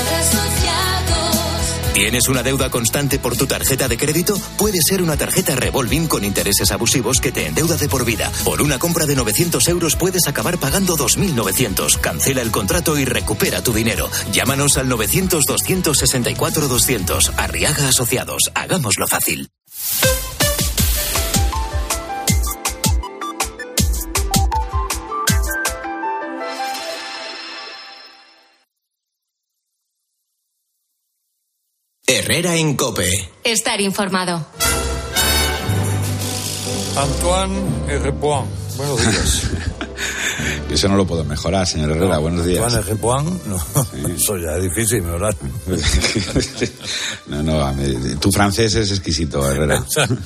¿Tienes una deuda constante por tu tarjeta de crédito? Puede ser una tarjeta revolving con intereses abusivos que te endeuda de por vida. Por una compra de novecientos euros puedes acabar pagando dos mil novecientos. Cancela el contrato y recupera tu dinero. Llámanos al novecientos, doscientos sesenta y cuatro, doscientos. Arriaga Asociados. Hagámoslo fácil. Herrera en COPE. Estar informado. Antoine Herrepoint, buenos días. Eso no lo puedo mejorar, señor Herrera, no, buenos días. Antoine Herrepoint, no, sí. Eso ya es difícil mejorar. No, no, tu francés es exquisito, Herrera.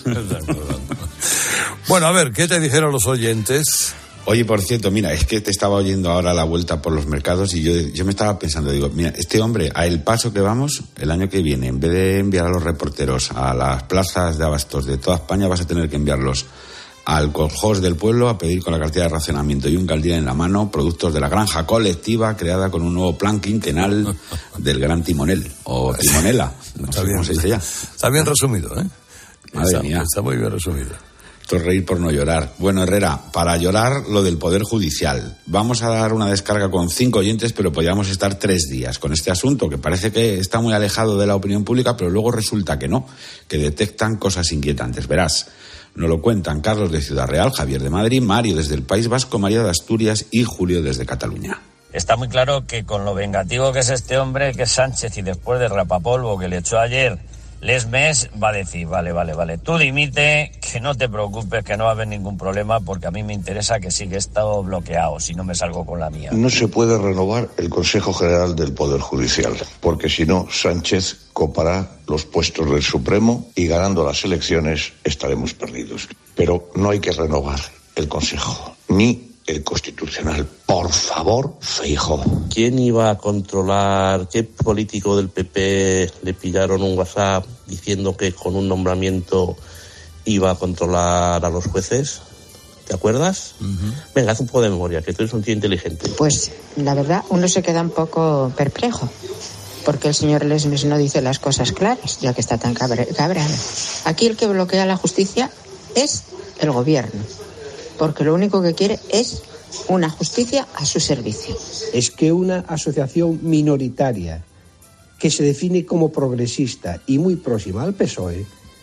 Bueno, a ver, ¿qué te dijeron los oyentes? Oye, por cierto, mira, es que te estaba oyendo ahora la vuelta por los mercados y yo, yo me estaba pensando, digo, mira, este hombre, a el paso que vamos, el año que viene, en vez de enviar a los reporteros a las plazas de abastos de toda España, vas a tener que enviarlos al coljós del pueblo a pedir con la cartilla de racionamiento y un caldín en la mano productos de la granja colectiva creada con un nuevo plan quinquenal del gran timonel, o timonela, no está sé bien, cómo se dice ya. Está bien resumido, ¿eh? Madre está, mía. Está muy bien resumido. Esto es reír por no llorar. Bueno, Herrera, para llorar lo del Poder Judicial. Vamos a dar una descarga con cinco oyentes, pero podríamos estar tres días con este asunto, que parece que está muy alejado de la opinión pública, pero luego resulta que no, que detectan cosas inquietantes. Verás, nos lo cuentan Carlos de Ciudad Real, Javier de Madrid, Mario desde el País Vasco, María de Asturias y Julio desde Cataluña. Está muy claro que con lo vengativo que es este hombre, que es Sánchez, y después del rapapolvo que le echó ayer Lesmes, va a decir, vale, vale, vale, tú dimite, que no te preocupes, que no va a haber ningún problema, porque a mí me interesa que siga estado bloqueado, si no me salgo con la mía. No se puede renovar el Consejo General del Poder Judicial, porque si no, Sánchez copará los puestos del Supremo y ganando las elecciones estaremos perdidos. Pero no hay que renovar el Consejo, ni el Constitucional. Por favor, Feijóo. ¿Quién iba a controlar? ¿Qué político del P P le pillaron un WhatsApp diciendo que con un nombramiento iba a controlar a los jueces? ¿Te acuerdas? Uh-huh. Venga, haz un poco de memoria, que tú eres un tío inteligente. Pues, la verdad, uno se queda un poco perplejo, porque el señor Lesmes no dice las cosas claras, ya que está tan cabre- cabreado. Aquí el que bloquea la justicia es el gobierno, porque lo único que quiere es una justicia a su servicio. Es que una asociación minoritaria que se define como progresista y muy próxima al P S O E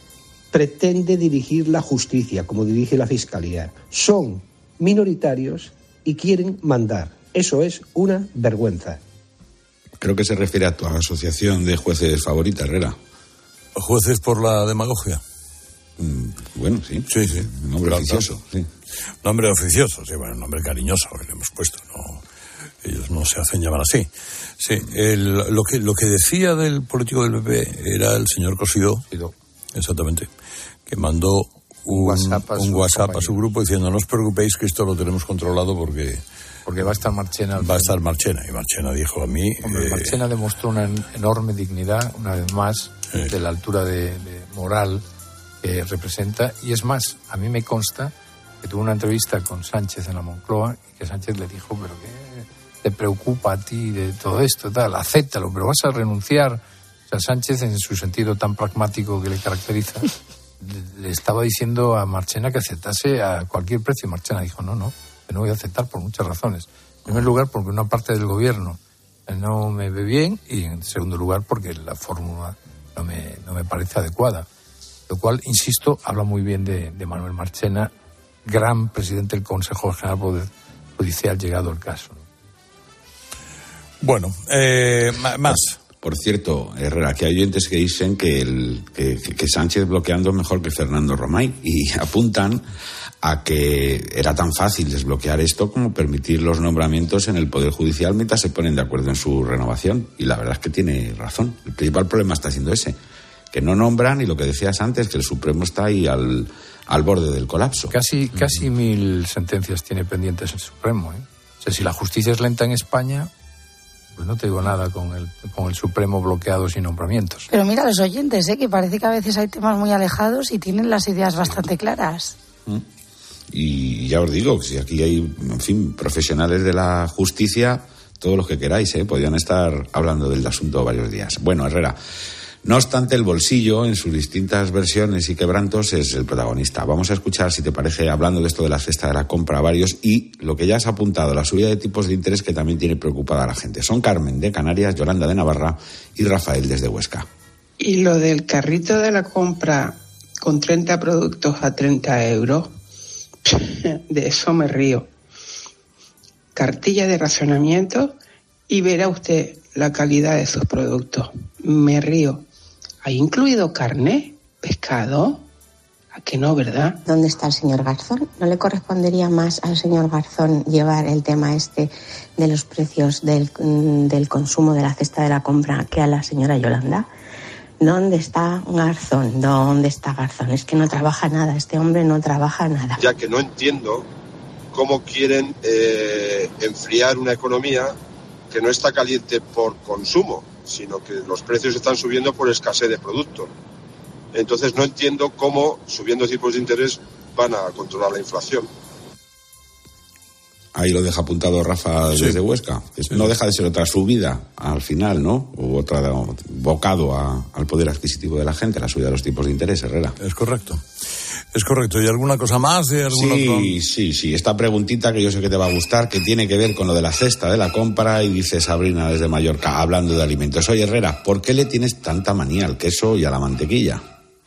pretende dirigir la justicia como dirige la Fiscalía. Son minoritarios y quieren mandar. Eso es una vergüenza. Creo que se refiere a tu asociación de jueces favorita, Herrera. ¿Jueces por la demagogia? Mm, bueno, sí. Sí, sí. Nombre claro, oficioso, sí. Nombre oficioso, sí, bueno, nombre cariñoso que le hemos puesto, no, ellos no se hacen llamar así. Sí, el, lo que lo que decía del político del P P era el señor Cosidó, exactamente, que mandó un WhatsApp, a, un su, WhatsApp a su grupo diciendo no os preocupéis que esto lo tenemos controlado porque... Porque va a estar Marchena. Va a estar Marchena, y Marchena dijo a mí... Hombre, eh, Marchena demostró una enorme dignidad, una vez más, eh. de la altura de, de moral que representa, y es más, a mí me consta que tuvo una entrevista con Sánchez en la Moncloa y que Sánchez le dijo, pero ¿qué te preocupa a ti de todo esto? Tal, acéptalo, pero vas a renunciar. O sea, Sánchez, en su sentido tan pragmático que le caracteriza, le, le estaba diciendo a Marchena que aceptase a cualquier precio. Marchena dijo, no, no, que no voy a aceptar por muchas razones. En primer lugar, porque una parte del gobierno no me ve bien, y en segundo lugar, porque la fórmula no me, no me parece adecuada. Lo cual, insisto, habla muy bien de, de Manuel Marchena, gran presidente del Consejo General Poder Judicial, llegado el caso. Bueno, eh, más. Por cierto, Herrera, que hay oyentes que dicen que, el, que, que Sánchez bloqueando es mejor que Fernando Romay, y apuntan a que era tan fácil desbloquear esto como permitir los nombramientos en el Poder Judicial mientras se ponen de acuerdo en su renovación. Y la verdad es que tiene razón. El principal problema está siendo ese, que no nombran, y lo que decías antes, que el Supremo está ahí al, al borde del colapso. Casi, casi mil sentencias tiene pendientes el Supremo, ¿eh? O sea, si la justicia es lenta en España, pues no te digo nada con el, con el Supremo bloqueado sin nombramientos. Pero mira los oyentes, ¿eh? Que parece que a veces hay temas muy alejados y tienen las ideas bastante claras. ¿Mm? Y ya os digo, si aquí hay, en fin, profesionales de la justicia, todos los que queráis, ¿eh? Podrían estar hablando del asunto varios días. Bueno, Herrera, no obstante, el bolsillo, en sus distintas versiones y quebrantos, es el protagonista. Vamos a escuchar, si te parece, hablando de esto de la cesta de la compra, varios, y lo que ya has apuntado, la subida de tipos de interés que también tiene preocupada a la gente. Son Carmen de Canarias, Yolanda de Navarra y Rafael desde Huesca. Y lo del carrito de la compra con treinta productos a treinta euros, de eso me río. Cartilla de racionamiento y verá usted la calidad de sus productos. Me río. ¿Ha incluido carne? ¿Pescado? ¿A que no, verdad? ¿Dónde está el señor Garzón? ¿No le correspondería más al señor Garzón llevar el tema este de los precios del, del consumo de la cesta de la compra que a la señora Yolanda? ¿Dónde está Garzón? ¿Dónde está Garzón? Es que no trabaja nada, este hombre no trabaja nada. Ya que no entiendo cómo quieren eh, enfriar una economía que no está caliente por consumo, sino que los precios están subiendo por escasez de producto. Entonces no entiendo cómo, subiendo tipos de interés, van a controlar la inflación. Ahí lo deja apuntado Rafa desde sí. Huesca. Sí. No deja de ser otra subida al final, ¿no? O otra bocado a, al poder adquisitivo de la gente, la subida de los tipos de interés, Herrera. Es correcto. Es correcto. ¿Y alguna cosa más de algún sí, otro? Sí, sí. Esta preguntita que yo sé que te va a gustar, que tiene que ver con lo de la cesta de la compra, y dice Sabrina desde Mallorca, hablando de alimentos. Oye, Herrera, ¿por qué le tienes tanta manía al queso y a la mantequilla?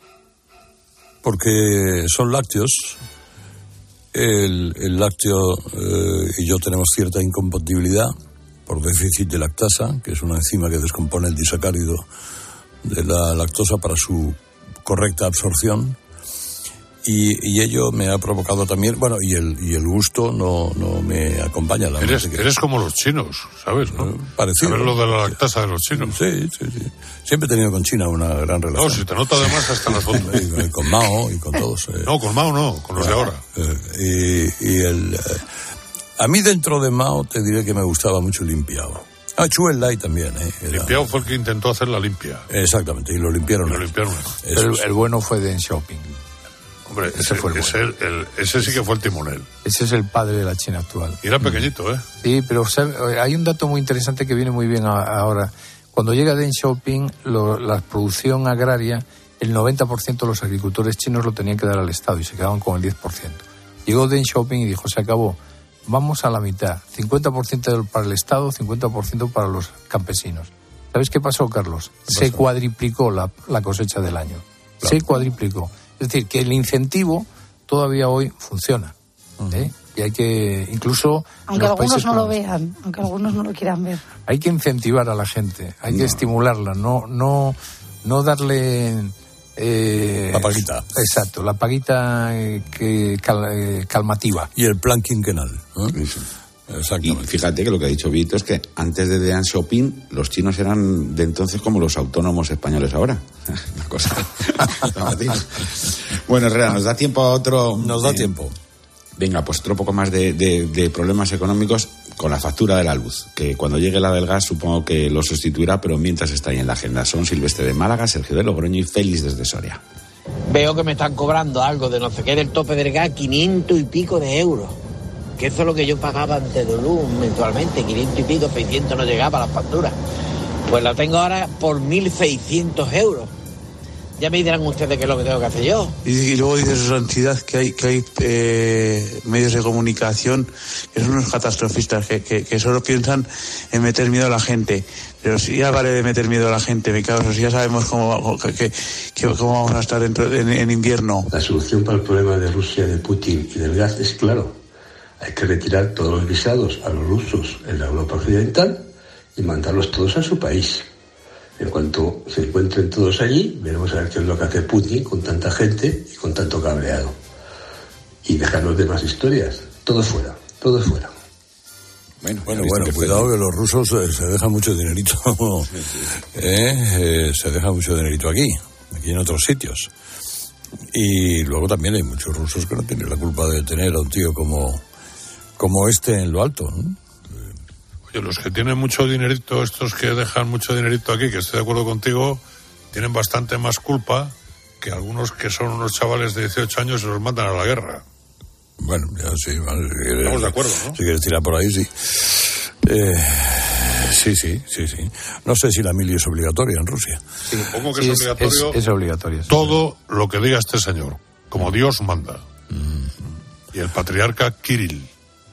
Porque son lácteos. El, el lácteo eh, y yo tenemos cierta incompatibilidad. por déficit de lactasa, que es una enzima que descompone el disacárido de la lactosa para su correcta absorción. Y, y ello me ha provocado también, bueno, y el y el gusto no no me acompaña. La eres, que... eres como los chinos, ¿sabes? ¿No? Parecido. ¿Sabes lo de la lactasa de los chinos? Sí, sí, sí. Siempre he tenido con China una gran relación. No, si te nota además hasta las fotos. y, y con Mao y con todos. Eh. No, con Mao no, con los de ahora. Eh, y, y el... Eh, a mí dentro de Mao te diré que me gustaba mucho el limpiado. Ah, Chou En-lai también, ¿eh? Era... Limpiado fue el que intentó hacer la limpia. Exactamente, y lo limpiaron. Y lo limpiaron. El, el bueno fue Deng Xiaoping. Hombre, ese, ese, fue el ese, bueno. el, ese sí que fue el timonel. Ese es el padre de la China actual. Y era pequeñito, ¿eh? Sí, pero ¿sabe? Hay un dato muy interesante que viene muy bien a, ahora. Cuando llega Deng Xiaoping, lo, la producción agraria, el noventa por ciento de los agricultores chinos lo tenían que dar al Estado y se quedaban con el diez por ciento. Llegó Deng Xiaoping y dijo, se acabó, vamos a la mitad. cincuenta por ciento para el Estado, cincuenta por ciento para los campesinos. ¿Sabes qué pasó, Carlos? ¿Qué Se pasó? cuadriplicó la, la cosecha del año. Claro. Se cuadriplicó. Es decir, que el incentivo todavía hoy funciona. ¿eh? Y hay que, incluso... Aunque algunos no lo vean, aunque algunos no lo quieran ver. Hay que incentivar a la gente, hay no. que estimularla, no no no darle... Eh, la paguita. Exacto, la paguita eh, que cal, eh, calmativa. Y el plan quinquenal. ¿eh? Y fíjate que lo que ha dicho Vito es que antes de Deng Xiaoping los chinos eran de entonces como los autónomos españoles ahora. Una cosa. Bueno, Herrera, ¿nos da tiempo a otro? Nos da eh, tiempo. Venga, pues otro poco más de, de, de problemas económicos con la factura de la luz, que cuando llegue la del gas supongo que lo sustituirá, pero mientras está ahí en la agenda. Son Silvestre de Málaga, Sergio de Logroño y Félix desde Soria. Veo que me están cobrando algo de no sé qué del tope del gas, quinientos y pico de euros. Que eso es lo que yo pagaba antes de luz mensualmente, quinientos y pico, seiscientos no llegaba a las facturas. Pues la tengo ahora por mil seiscientos euros. Ya me dirán ustedes qué es lo que tengo que hacer yo. Y, y luego dice su santidad que hay que hay eh, medios de comunicación que son unos catastrofistas, que, que, que solo piensan en meter miedo a la gente. Pero si ya vale de meter miedo a la gente, me cago, si ya sabemos cómo, que, que, que, cómo vamos a estar dentro, en, en invierno. La solución para el problema de Rusia, de Putin y del gas es claro. Hay que retirar todos los visados a los rusos en la Europa occidental y mandarlos todos a su país. En cuanto se encuentren todos allí, veremos a ver qué es lo que hace Putin con tanta gente y con tanto cableado. Y dejar los demás historias. Todo fuera, todo fuera. Bueno, bueno, bueno que cuidado fue... que los rusos eh, se dejan mucho dinerito. Sí, sí. eh, eh, se deja mucho dinerito aquí, aquí en otros sitios. Y luego también hay muchos rusos que no tienen la culpa de tener a un tío como... como este en lo alto, ¿no? Oye, los que tienen mucho dinerito, estos que dejan mucho dinerito aquí, que estoy de acuerdo contigo, tienen bastante más culpa que algunos que son unos chavales de dieciocho años y los mandan a la guerra. Bueno, ya sí, vale, si quieres, estamos de acuerdo, ¿no? Si quieres tirar por ahí, sí. Eh, sí, sí, sí, sí. No sé si la mili es obligatoria en Rusia. Sí, supongo que sí, es, es obligatorio. Es, es obligatorio. Todo lo que diga este señor, como Dios manda. Mm. Y el patriarca Kirill.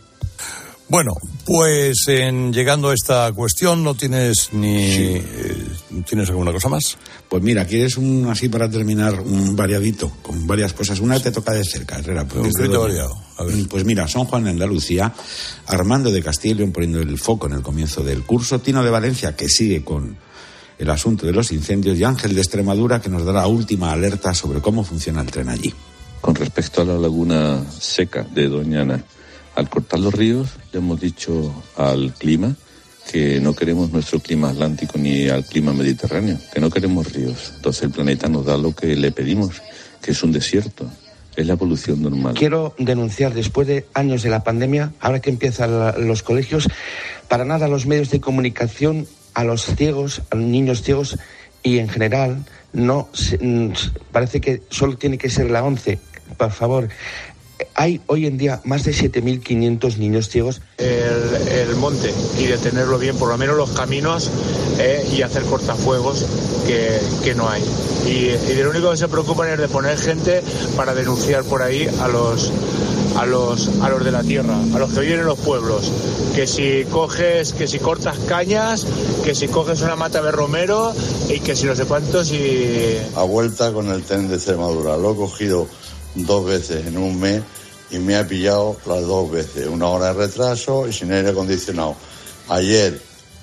Bueno, pues en llegando a esta cuestión, ¿no tienes ni sí. eh, tienes alguna cosa más? Pues mira, quieres un así para terminar un variadito con varias cosas. Una te toca de cerca, Herrera. Un poquito variado. A ver. Pues mira, San Juan de Andalucía, Armando de Castilla y León poniendo el foco en el comienzo del curso, Tino de Valencia que sigue con el asunto de los incendios y Ángel de Extremadura que nos dará última alerta sobre cómo funciona el tren allí. Con respecto a la laguna seca de Doñana, al cortar los ríos, le hemos dicho al clima que no queremos nuestro clima atlántico ni al clima mediterráneo, que no queremos ríos. Entonces el planeta nos da lo que le pedimos, que es un desierto. Es la evolución normal. Quiero denunciar, después de años de la pandemia, ahora que empiezan la, los colegios, para nada los medios de comunicación a los ciegos, a los niños ciegos y en general, no parece que solo tiene que ser la ONCE. Por favor, hay hoy en día más de siete mil quinientos niños ciegos. El, el monte y de tenerlo bien, por lo menos los caminos eh, y hacer cortafuegos que, que no hay. Y, y de lo único que se preocupan es de poner gente para denunciar por ahí a los, a los, a los de la tierra, a los que viven en los pueblos. Que si coges, que si cortas cañas, que si coges una mata de romero y que si no sé cuántos y... A vuelta con el tren de Extremadura, lo he cogido dos veces en un mes y me ha pillado las dos veces, una hora de retraso y sin aire acondicionado. Ayer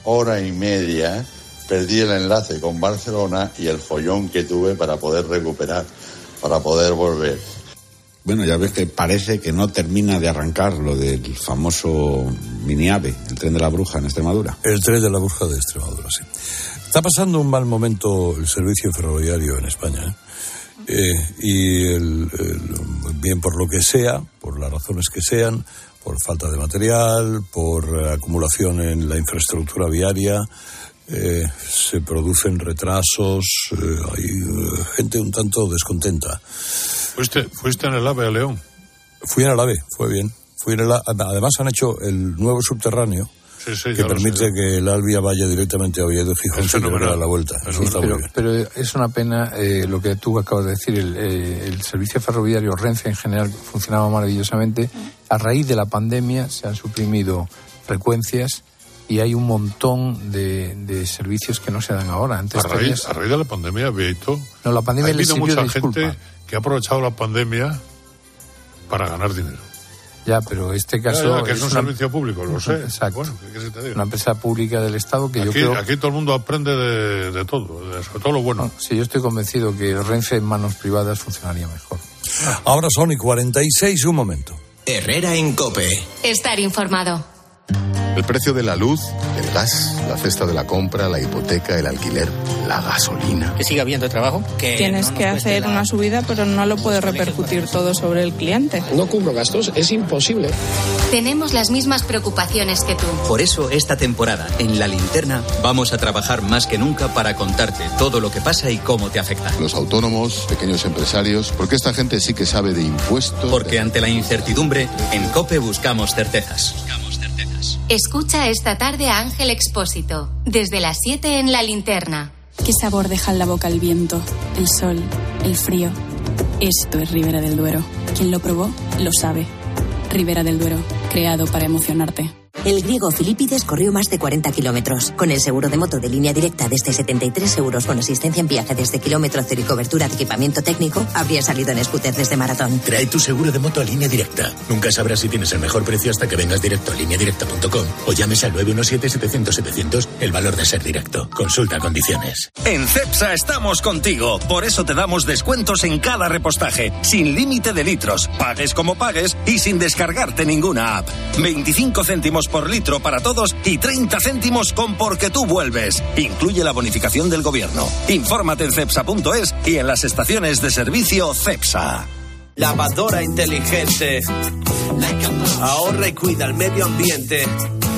hora y media perdí el enlace con Barcelona y el follón que tuve para poder recuperar, para poder volver. Bueno, ya ves que parece que no termina de arrancar lo del famoso mini AVE, el tren de la Bruja en Extremadura. El tren de la Bruja de Extremadura, sí. Está pasando un mal momento el servicio ferroviario en España, ¿eh? Eh, y el, el, bien por lo que sea, por las razones que sean, por falta de material, por acumulación en la infraestructura viaria, eh, se producen retrasos, eh, hay eh, gente un tanto descontenta. ¿Fuiste, fuiste en el AVE a León? Fui en el AVE, fue bien. Fui en el, además han hecho el nuevo subterráneo, sí, sí, que permite que el Alvia vaya directamente a Oviedo y Gijón sin tener a la vuelta. Eso Sí, está pero, muy bien. pero es una pena eh, lo que tú acabas de decir. El, eh, el servicio ferroviario Renfe en general funcionaba maravillosamente. A raíz de la pandemia se han suprimido frecuencias y hay un montón de, de servicios que no se dan ahora. Antes a, raíz, tenías... a raíz de la pandemia, Vieito, no, la pandemia ha habido les mucha de gente que ha aprovechado la pandemia para ganar dinero. Ya, pero este caso... Ya, ya, que es, es un una... servicio público, lo sé. Exacto. Bueno, ¿qué se te diga? Una empresa pública del Estado que aquí, yo creo... Aquí todo el mundo aprende de, de todo, de, sobre todo lo bueno. No, sí, yo estoy convencido que Renfe en manos privadas funcionaría mejor. Ahora son y cuarenta y seis, un momento. Herrera en COPE. Estar informado. El precio de la luz, el gas, la cesta de la compra, la hipoteca, el alquiler, la gasolina. Que siga habiendo trabajo. Que Tienes no que hacer la... una subida, pero no lo puedes repercutir todo sobre el cliente. No cubro gastos, es imposible. Tenemos las mismas preocupaciones que tú. Por eso, esta temporada, en La Linterna, vamos a trabajar más que nunca para contarte todo lo que pasa y cómo te afecta. Los autónomos, pequeños empresarios, porque esta gente sí que sabe de impuestos. Porque de... ante la incertidumbre, en COPE buscamos certezas. Buscamos certezas. Escucha esta tarde a Ángel Expósito, desde las siete en La Linterna. ¿Qué sabor deja en la boca el viento, el sol, el frío? Esto es Ribera del Duero. Quien lo probó, lo sabe. Ribera del Duero, creado para emocionarte. El griego Filipides corrió más de cuarenta kilómetros. Con el seguro de moto de Línea Directa desde setenta y tres euros con asistencia en viaje desde kilómetro cero y cobertura de equipamiento técnico, habría salido en scooter desde maratón. Trae tu seguro de moto a Línea Directa. Nunca sabrás si tienes el mejor precio hasta que vengas directo a línea directa punto com o llames al nueve uno siete, setecientos, setecientos, el valor de ser directo. Consulta condiciones. En Cepsa estamos contigo. Por eso te damos descuentos en cada repostaje, sin límite de litros, pagues como pagues y sin descargarte ninguna app. veinticinco céntimos por litro para todos y treinta céntimos con Porque tú vuelves. Incluye la bonificación del gobierno. Infórmate en cepsa punto es y en las estaciones de servicio Cepsa. Lavadora inteligente. Ahorra y cuida el medio ambiente.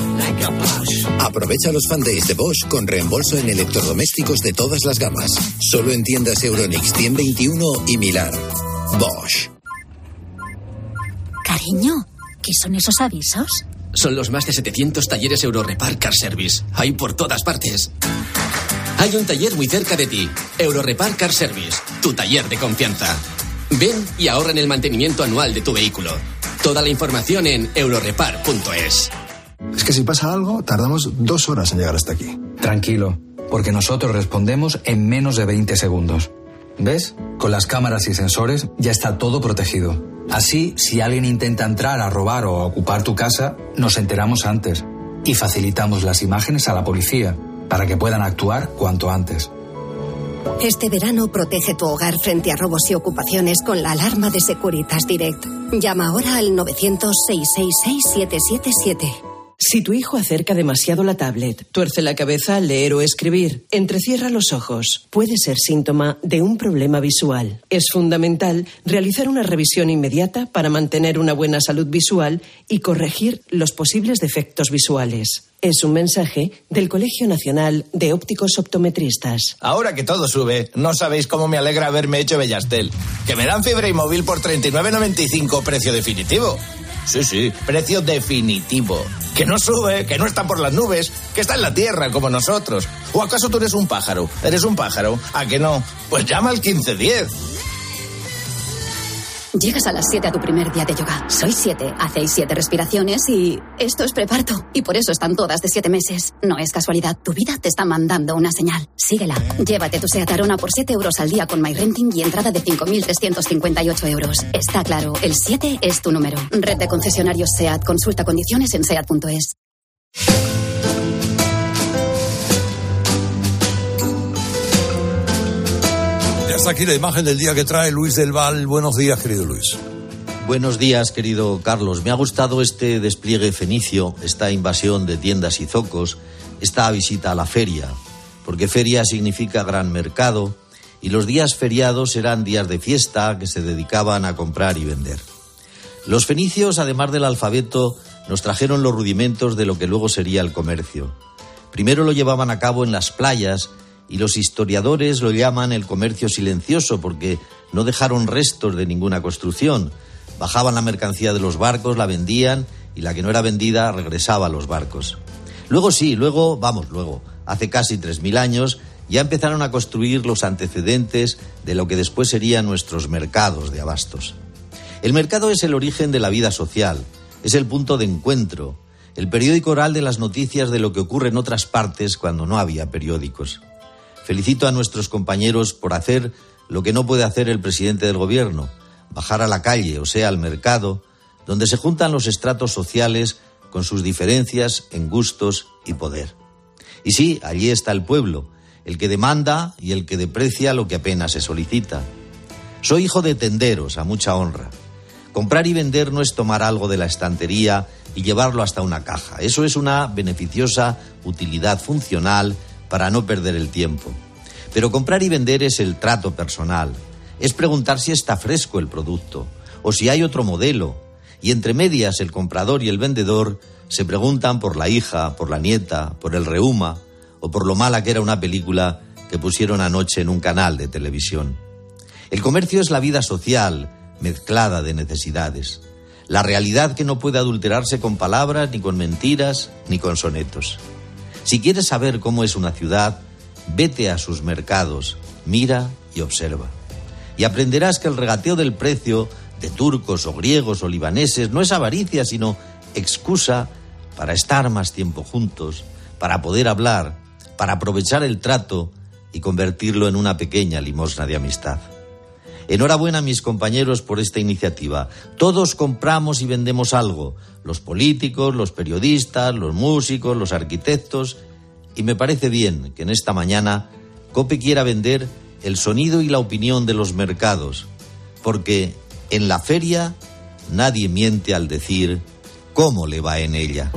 Aprovecha los Fan Days de Bosch con reembolso en electrodomésticos de todas las gamas. Solo en tiendas Euronics ciento veintiuno y Milar. Bosch. Cariño, ¿qué son esos avisos? Son los más de setecientos talleres Eurorepar Car Service. Hay por todas partes. Hay un taller muy cerca de ti. Eurorepar Car Service, tu taller de confianza. Ven y ahorra en el mantenimiento anual de tu vehículo. Toda la información en eurorepar punto es. Es que si pasa algo, tardamos dos horas en llegar hasta aquí. Tranquilo, porque nosotros respondemos en menos de veinte segundos. ¿Ves? Con las cámaras y sensores ya está todo protegido. Así, si alguien intenta entrar a robar o a ocupar tu casa, nos enteramos antes y facilitamos las imágenes a la policía para que puedan actuar cuanto antes. Este verano protege tu hogar frente a robos y ocupaciones con la alarma de Securitas Direct. Llama ahora al novecientos, seiscientos sesenta y seis, siete siete siete. Si tu hijo acerca demasiado la tablet, tuerce la cabeza al leer o escribir, entrecierra los ojos, puede ser síntoma de un problema visual. Es fundamental realizar una revisión inmediata para mantener una buena salud visual y corregir los posibles defectos visuales. Es un mensaje del Colegio Nacional de Ópticos Optometristas. Ahora que todo sube, no sabéis cómo me alegra haberme hecho Bellastel. Que me dan fibra y móvil por treinta y nueve noventa y cinco, precio definitivo. Sí, sí, precio definitivo. Que no sube, que no está por las nubes, que está en la tierra como nosotros. ¿O acaso tú eres un pájaro? ¿Eres un pájaro? ¿A que no? Pues llama al quince diez. Llegas a las siete a tu primer día de yoga. Sois siete, hacéis siete respiraciones y esto es preparto. Y por eso están todas de siete meses. No es casualidad, tu vida te está mandando una señal. Síguela. Llévate tu SEAT Arona por siete euros al día con MyRenting y entrada de cinco mil trescientos cincuenta y ocho euros. Está claro, el siete es tu número. Red de concesionarios SEAT. Consulta condiciones en seat punto es. hasta aquí la imagen del día que trae Luis del Val. Buenos días, querido Luis. Buenos días, querido Carlos. Me ha gustado este despliegue fenicio, esta invasión de tiendas y zocos, esta visita a la feria, porque feria significa gran mercado y los días feriados eran días de fiesta que se dedicaban a comprar y vender. Los fenicios, además del alfabeto, nos trajeron los rudimentos de lo que luego sería el comercio. Primero lo llevaban a cabo en las playas y los historiadores lo llaman el comercio silencioso porque no dejaron restos de ninguna construcción. Bajaban la mercancía de los barcos, la vendían y la que no era vendida regresaba a los barcos. Luego sí, luego, vamos, luego, hace casi tres mil años ya empezaron a construir los antecedentes de lo que después serían nuestros mercados de abastos. El mercado es el origen de la vida social, es el punto de encuentro, el periódico oral de las noticias de lo que ocurre en otras partes cuando no había periódicos. Felicito a nuestros compañeros por hacer lo que no puede hacer el presidente del gobierno, bajar a la calle, o sea, al mercado, donde se juntan los estratos sociales con sus diferencias en gustos y poder. Y sí, allí está el pueblo, el que demanda y el que deprecia lo que apenas se solicita. Soy hijo de tenderos, a mucha honra. Comprar y vender no es tomar algo de la estantería y llevarlo hasta una caja. Eso es una beneficiosa utilidad funcional para no perder el tiempo. Pero comprar y vender es el trato personal. Es preguntar si está fresco el producto o si hay otro modelo. Y entre medias el comprador y el vendedor se preguntan por la hija, por la nieta, por el reuma o por lo mala que era una película que pusieron anoche en un canal de televisión. El comercio es la vida social mezclada de necesidades. La realidad que no puede adulterarse con palabras, ni con mentiras, ni con sonetos. Si quieres saber cómo es una ciudad, vete a sus mercados, mira y observa. Y aprenderás que el regateo del precio de turcos o griegos o libaneses no es avaricia, sino excusa para estar más tiempo juntos, para poder hablar, para aprovechar el trato y convertirlo en una pequeña limosna de amistad. Enhorabuena a mis compañeros por esta iniciativa. Todos compramos y vendemos algo, los políticos, los periodistas, los músicos, los arquitectos, y me parece bien que en esta mañana COPE quiera vender el sonido y la opinión de los mercados, porque en la feria nadie miente al decir cómo le va en ella.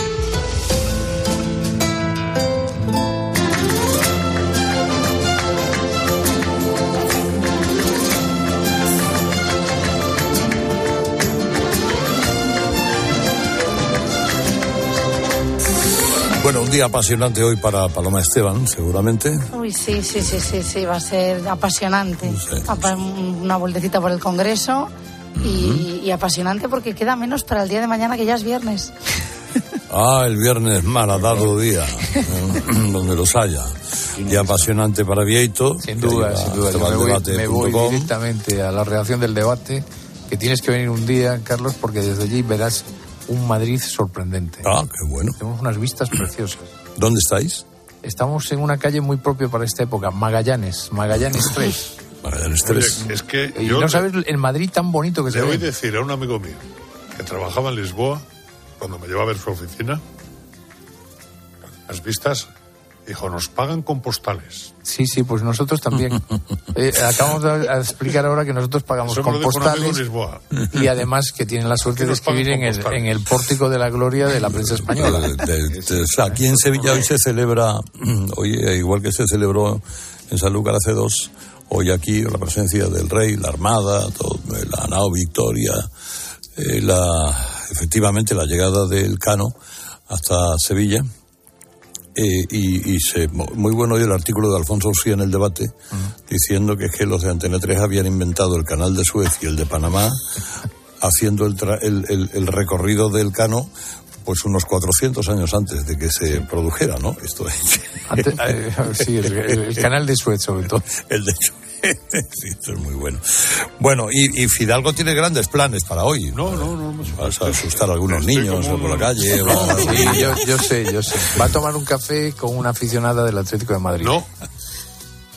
Bueno, un día apasionante hoy para Paloma Esteban, seguramente. Uy, sí, sí, sí, sí, sí, va a ser apasionante. Sí, sí. Una vueltecita por el Congreso y, uh-huh. y apasionante porque queda menos para el día de mañana, que ya es viernes. Ah, el viernes malhadado día, donde los haya. Y apasionante para Vieito. Sin duda, sin duda. Yo me voy, me voy directamente a la redacción del debate, que tienes que venir un día, Carlos, porque desde allí verás un Madrid sorprendente. Ah, qué bueno. Tenemos unas vistas preciosas. ¿Dónde estáis? Estamos en una calle muy propia para esta época, Magallanes, Magallanes tres. Magallanes tres. Oye, es que y yo no sabes el Madrid tan bonito que se ve. Le voy a decir a un amigo mío que trabajaba en Lisboa, cuando me llevaba a ver su oficina, las vistas, dijo, nos pagan con postales. Sí, sí, pues nosotros también. eh, acabamos de explicar ahora que nosotros pagamos Eso con postales en y además que tienen la suerte de escribir en el, en el pórtico de la gloria de la prensa española. De, de, de, o sea, aquí en Sevilla hoy se celebra, hoy igual que se celebró en Sanlúcar hace dos, hoy aquí la presencia del rey, la armada, todo, la nao Victoria, eh, la, efectivamente la llegada del Cano hasta Sevilla. Eh, y, y se, muy bueno hoy el artículo de Alfonso Ursía en el debate, uh-huh. diciendo que es que los de Antena tres habían inventado el canal de Suez y el de Panamá, haciendo el, tra- el, el, el recorrido del Cano pues unos cuatrocientos años antes de que se produjera, ¿no? Esto es... Antes, eh, sí, el, el, el canal de Suez sobre todo. El de Suez. Sí, esto es muy bueno. Bueno, y, y Fidalgo tiene grandes planes para hoy. No, no, no. no Vas a asustar a algunos niños como... por la calle. No, va... sí, yo, yo sé, yo sé. Va a tomar un café con una aficionada del Atlético de Madrid. No.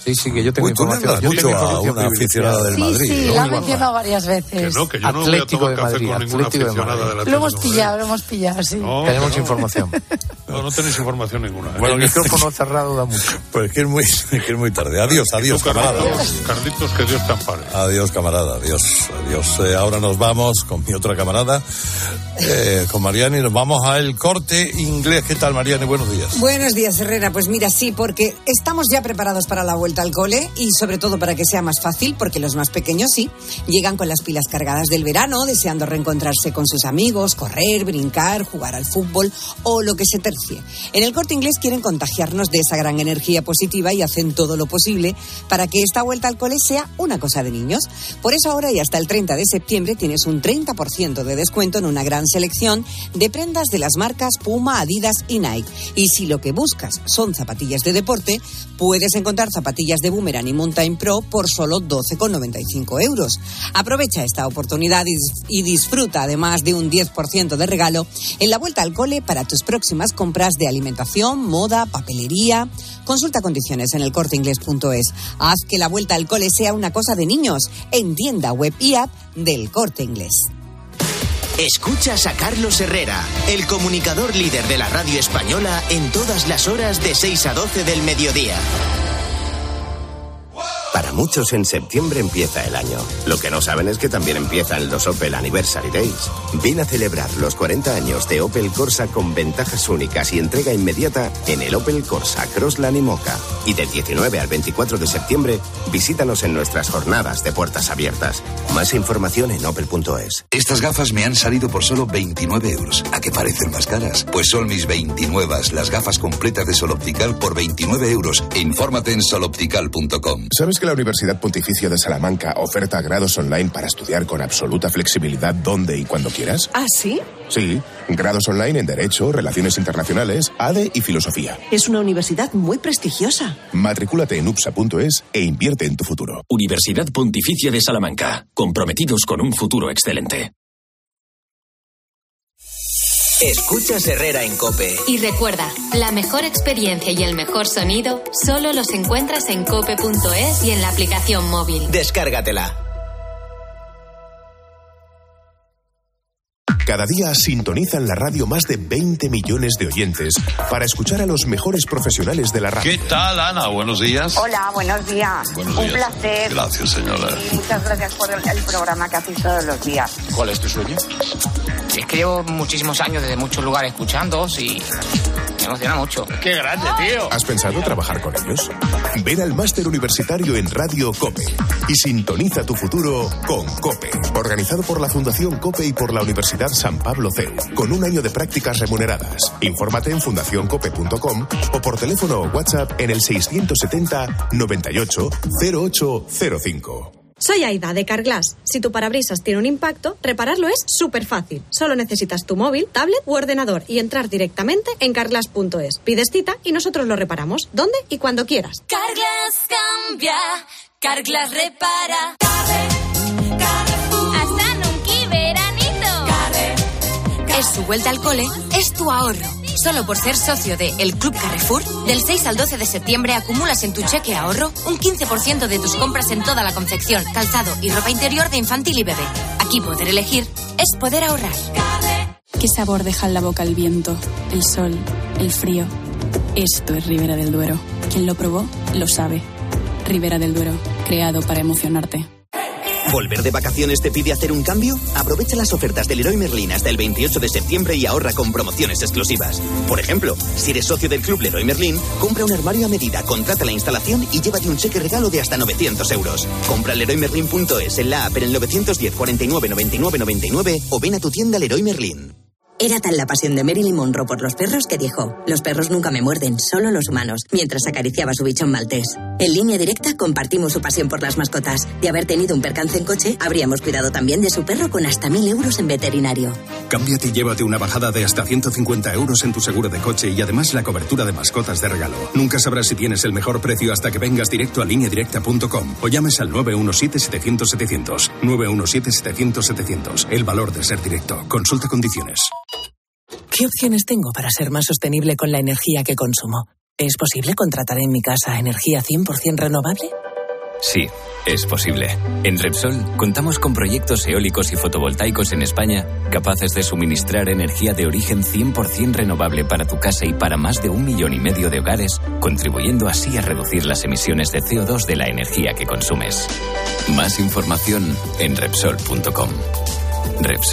Sí, sí, que yo tengo Uy, tú le información. hablas Yo mucho tengo a información una aficionada del Sí, Madrid. sí, ¿no? la ha mencionado varias veces. Que no, que yo no voy a Atlético tomar de café Madrid, con ninguna Atlético de aficionada Madrid. del Lo Atlético hemos de Madrid. pillado, lo hemos pillado, sí. No, Tenemos que no. información. No, no tenéis información ninguna. ¿eh? Bueno, el micrófono cerrado da mucho. Pues es que es muy, es que es muy tarde. Adiós, adiós, Tú, camarada. Carlitos, Carlitos, que Dios te ampare. Adiós, camarada, adiós, adiós. Eh, ahora nos vamos con mi otra camarada, eh, con Mariani, nos vamos a El Corte Inglés. ¿Qué tal, Mariani? Buenos días. Buenos días, Herrera. Pues mira, sí, porque estamos ya preparados para la vuelta al cole y sobre todo para que sea más fácil, porque los más pequeños sí, llegan con las pilas cargadas del verano, deseando reencontrarse con sus amigos, correr, brincar, jugar al fútbol o lo que se tercie. En El Corte Inglés quieren contagiarnos de esa gran energía positiva y hacen todo lo posible para que esta vuelta al cole sea una cosa de niños. Por eso ahora y hasta el treinta de septiembre tienes un treinta por ciento de descuento en una gran selección de prendas de las marcas Puma, Adidas y Nike. Y si lo que buscas son zapatillas de deporte, puedes encontrar zapatillas de Boomerang y Mountain Pro por solo doce con noventa y cinco euros. Aprovecha esta oportunidad y, y disfruta además de un diez por ciento de regalo en la vuelta al cole para tus próximas compras de alimentación, moda, papelería. Consulta condiciones en el corte inglés punto es. Haz que la vuelta al cole sea una cosa de niños en tienda web y app del Corte Inglés. Escuchas a Carlos Herrera, el comunicador líder de la radio española en todas las horas de seis a doce del mediodía. Para muchos en septiembre empieza el año. Lo que no saben es que también empiezan los Opel Anniversary Days. Ven a celebrar los cuarenta años de Opel Corsa con ventajas únicas y entrega inmediata en el Opel Corsa Crossland y Mocha. Y del diecinueve al veinticuatro de septiembre, visítanos en nuestras jornadas de puertas abiertas. Más información en opel punto es. Estas gafas me han salido por solo veintinueve euros. ¿A qué parecen más caras? Pues son mis veintinueve, las gafas completas de Sol Optical por veintinueve euros. Infórmate en sol optical punto com. ¿Sabes que la Universidad Pontificia de Salamanca oferta grados online para estudiar con absoluta flexibilidad donde y cuando quieras? ¿Ah, sí? Sí, grados online en Derecho, Relaciones Internacionales, A D E y Filosofía. Es una universidad muy prestigiosa. Matricúlate en upsa punto es e invierte en tu futuro. Universidad Pontificia de Salamanca, comprometidos con un futuro excelente. Escuchas Herrera en COPE. Y recuerda, la mejor experiencia y el mejor sonido solo los encuentras en cope punto es y en la aplicación móvil. Descárgatela. Cada día sintonizan la radio más de veinte millones de oyentes para escuchar a los mejores profesionales de la radio. ¿Qué tal, Ana? Buenos días. Hola, buenos días. Buenos Un días. placer. Gracias, señora. Y muchas gracias por el, el programa que hacéis todos los días. ¿Cuál es tu sueño? Es que llevo muchísimos años desde muchos lugares escuchándoos y me emociona mucho. ¡Qué grande, tío! ¿Has pensado trabajar con ellos? Ven al máster universitario en Radio COPE y sintoniza tu futuro con COPE. Organizado por la Fundación COPE y por la Universidad San Pablo C E U, con un año de prácticas remuneradas. Infórmate en fundación cope punto com o por teléfono o WhatsApp en el seiscientos setenta noventa y ocho cero ocho cero cinco. Soy Aida, de Carglass. Si tu parabrisas tiene un impacto, repararlo es súper fácil. Solo necesitas tu móvil, tablet u ordenador y entrar directamente en carglass punto es. Pides cita y nosotros lo reparamos, donde y cuando quieras. Carglass cambia, Carglass repara. Hasta nunca veranito. Es su vuelta al cole, es tu ahorro. Solo por ser socio de El Club Carrefour, del seis al doce de septiembre acumulas en tu cheque ahorro un quince por ciento de tus compras en toda la confección, calzado y ropa interior de infantil y bebé. Aquí poder elegir es poder ahorrar. ¿Qué sabor deja en la boca el viento, el sol, el frío? Esto es Ribera del Duero. Quien lo probó, lo sabe. Ribera del Duero, creado para emocionarte. ¿Volver de vacaciones te pide hacer un cambio? Aprovecha las ofertas del Leroy Merlin hasta el veintiocho de septiembre y ahorra con promociones exclusivas. Por ejemplo, si eres socio del Club Leroy Merlin, compra un armario a medida, contrata la instalación y llévate un cheque regalo de hasta novecientos euros. Compra leroy merlin punto es en la app en el novecientos diez cuarenta y nueve noventa y nueve noventa y nueve o ven a tu tienda Leroy Merlin. Era tal la pasión de Marilyn Monroe por los perros que dijo: los perros nunca me muerden, solo los humanos, mientras acariciaba su bichón maltés. En Línea Directa compartimos su pasión por las mascotas. De haber tenido un percance en coche, habríamos cuidado también de su perro con hasta mil euros en veterinario. Cámbiate y llévate una bajada de hasta ciento cincuenta euros en tu seguro de coche y además la cobertura de mascotas de regalo. Nunca sabrás si tienes el mejor precio hasta que vengas directo a línea directa punto com o llames al nueve uno siete setecientos setecientos. nueve uno siete setecientos setecientos. El valor de ser directo. Consulta condiciones. ¿Qué opciones tengo para ser más sostenible con la energía que consumo? ¿Es posible contratar en mi casa energía cien por ciento renovable? Sí, es posible. En Repsol contamos con proyectos eólicos y fotovoltaicos en España capaces de suministrar energía de origen cien por ciento renovable para tu casa y para más de un millón y medio de hogares, contribuyendo así a reducir las emisiones de C O dos de la energía que consumes. Más información en Repsol punto com. Repsol.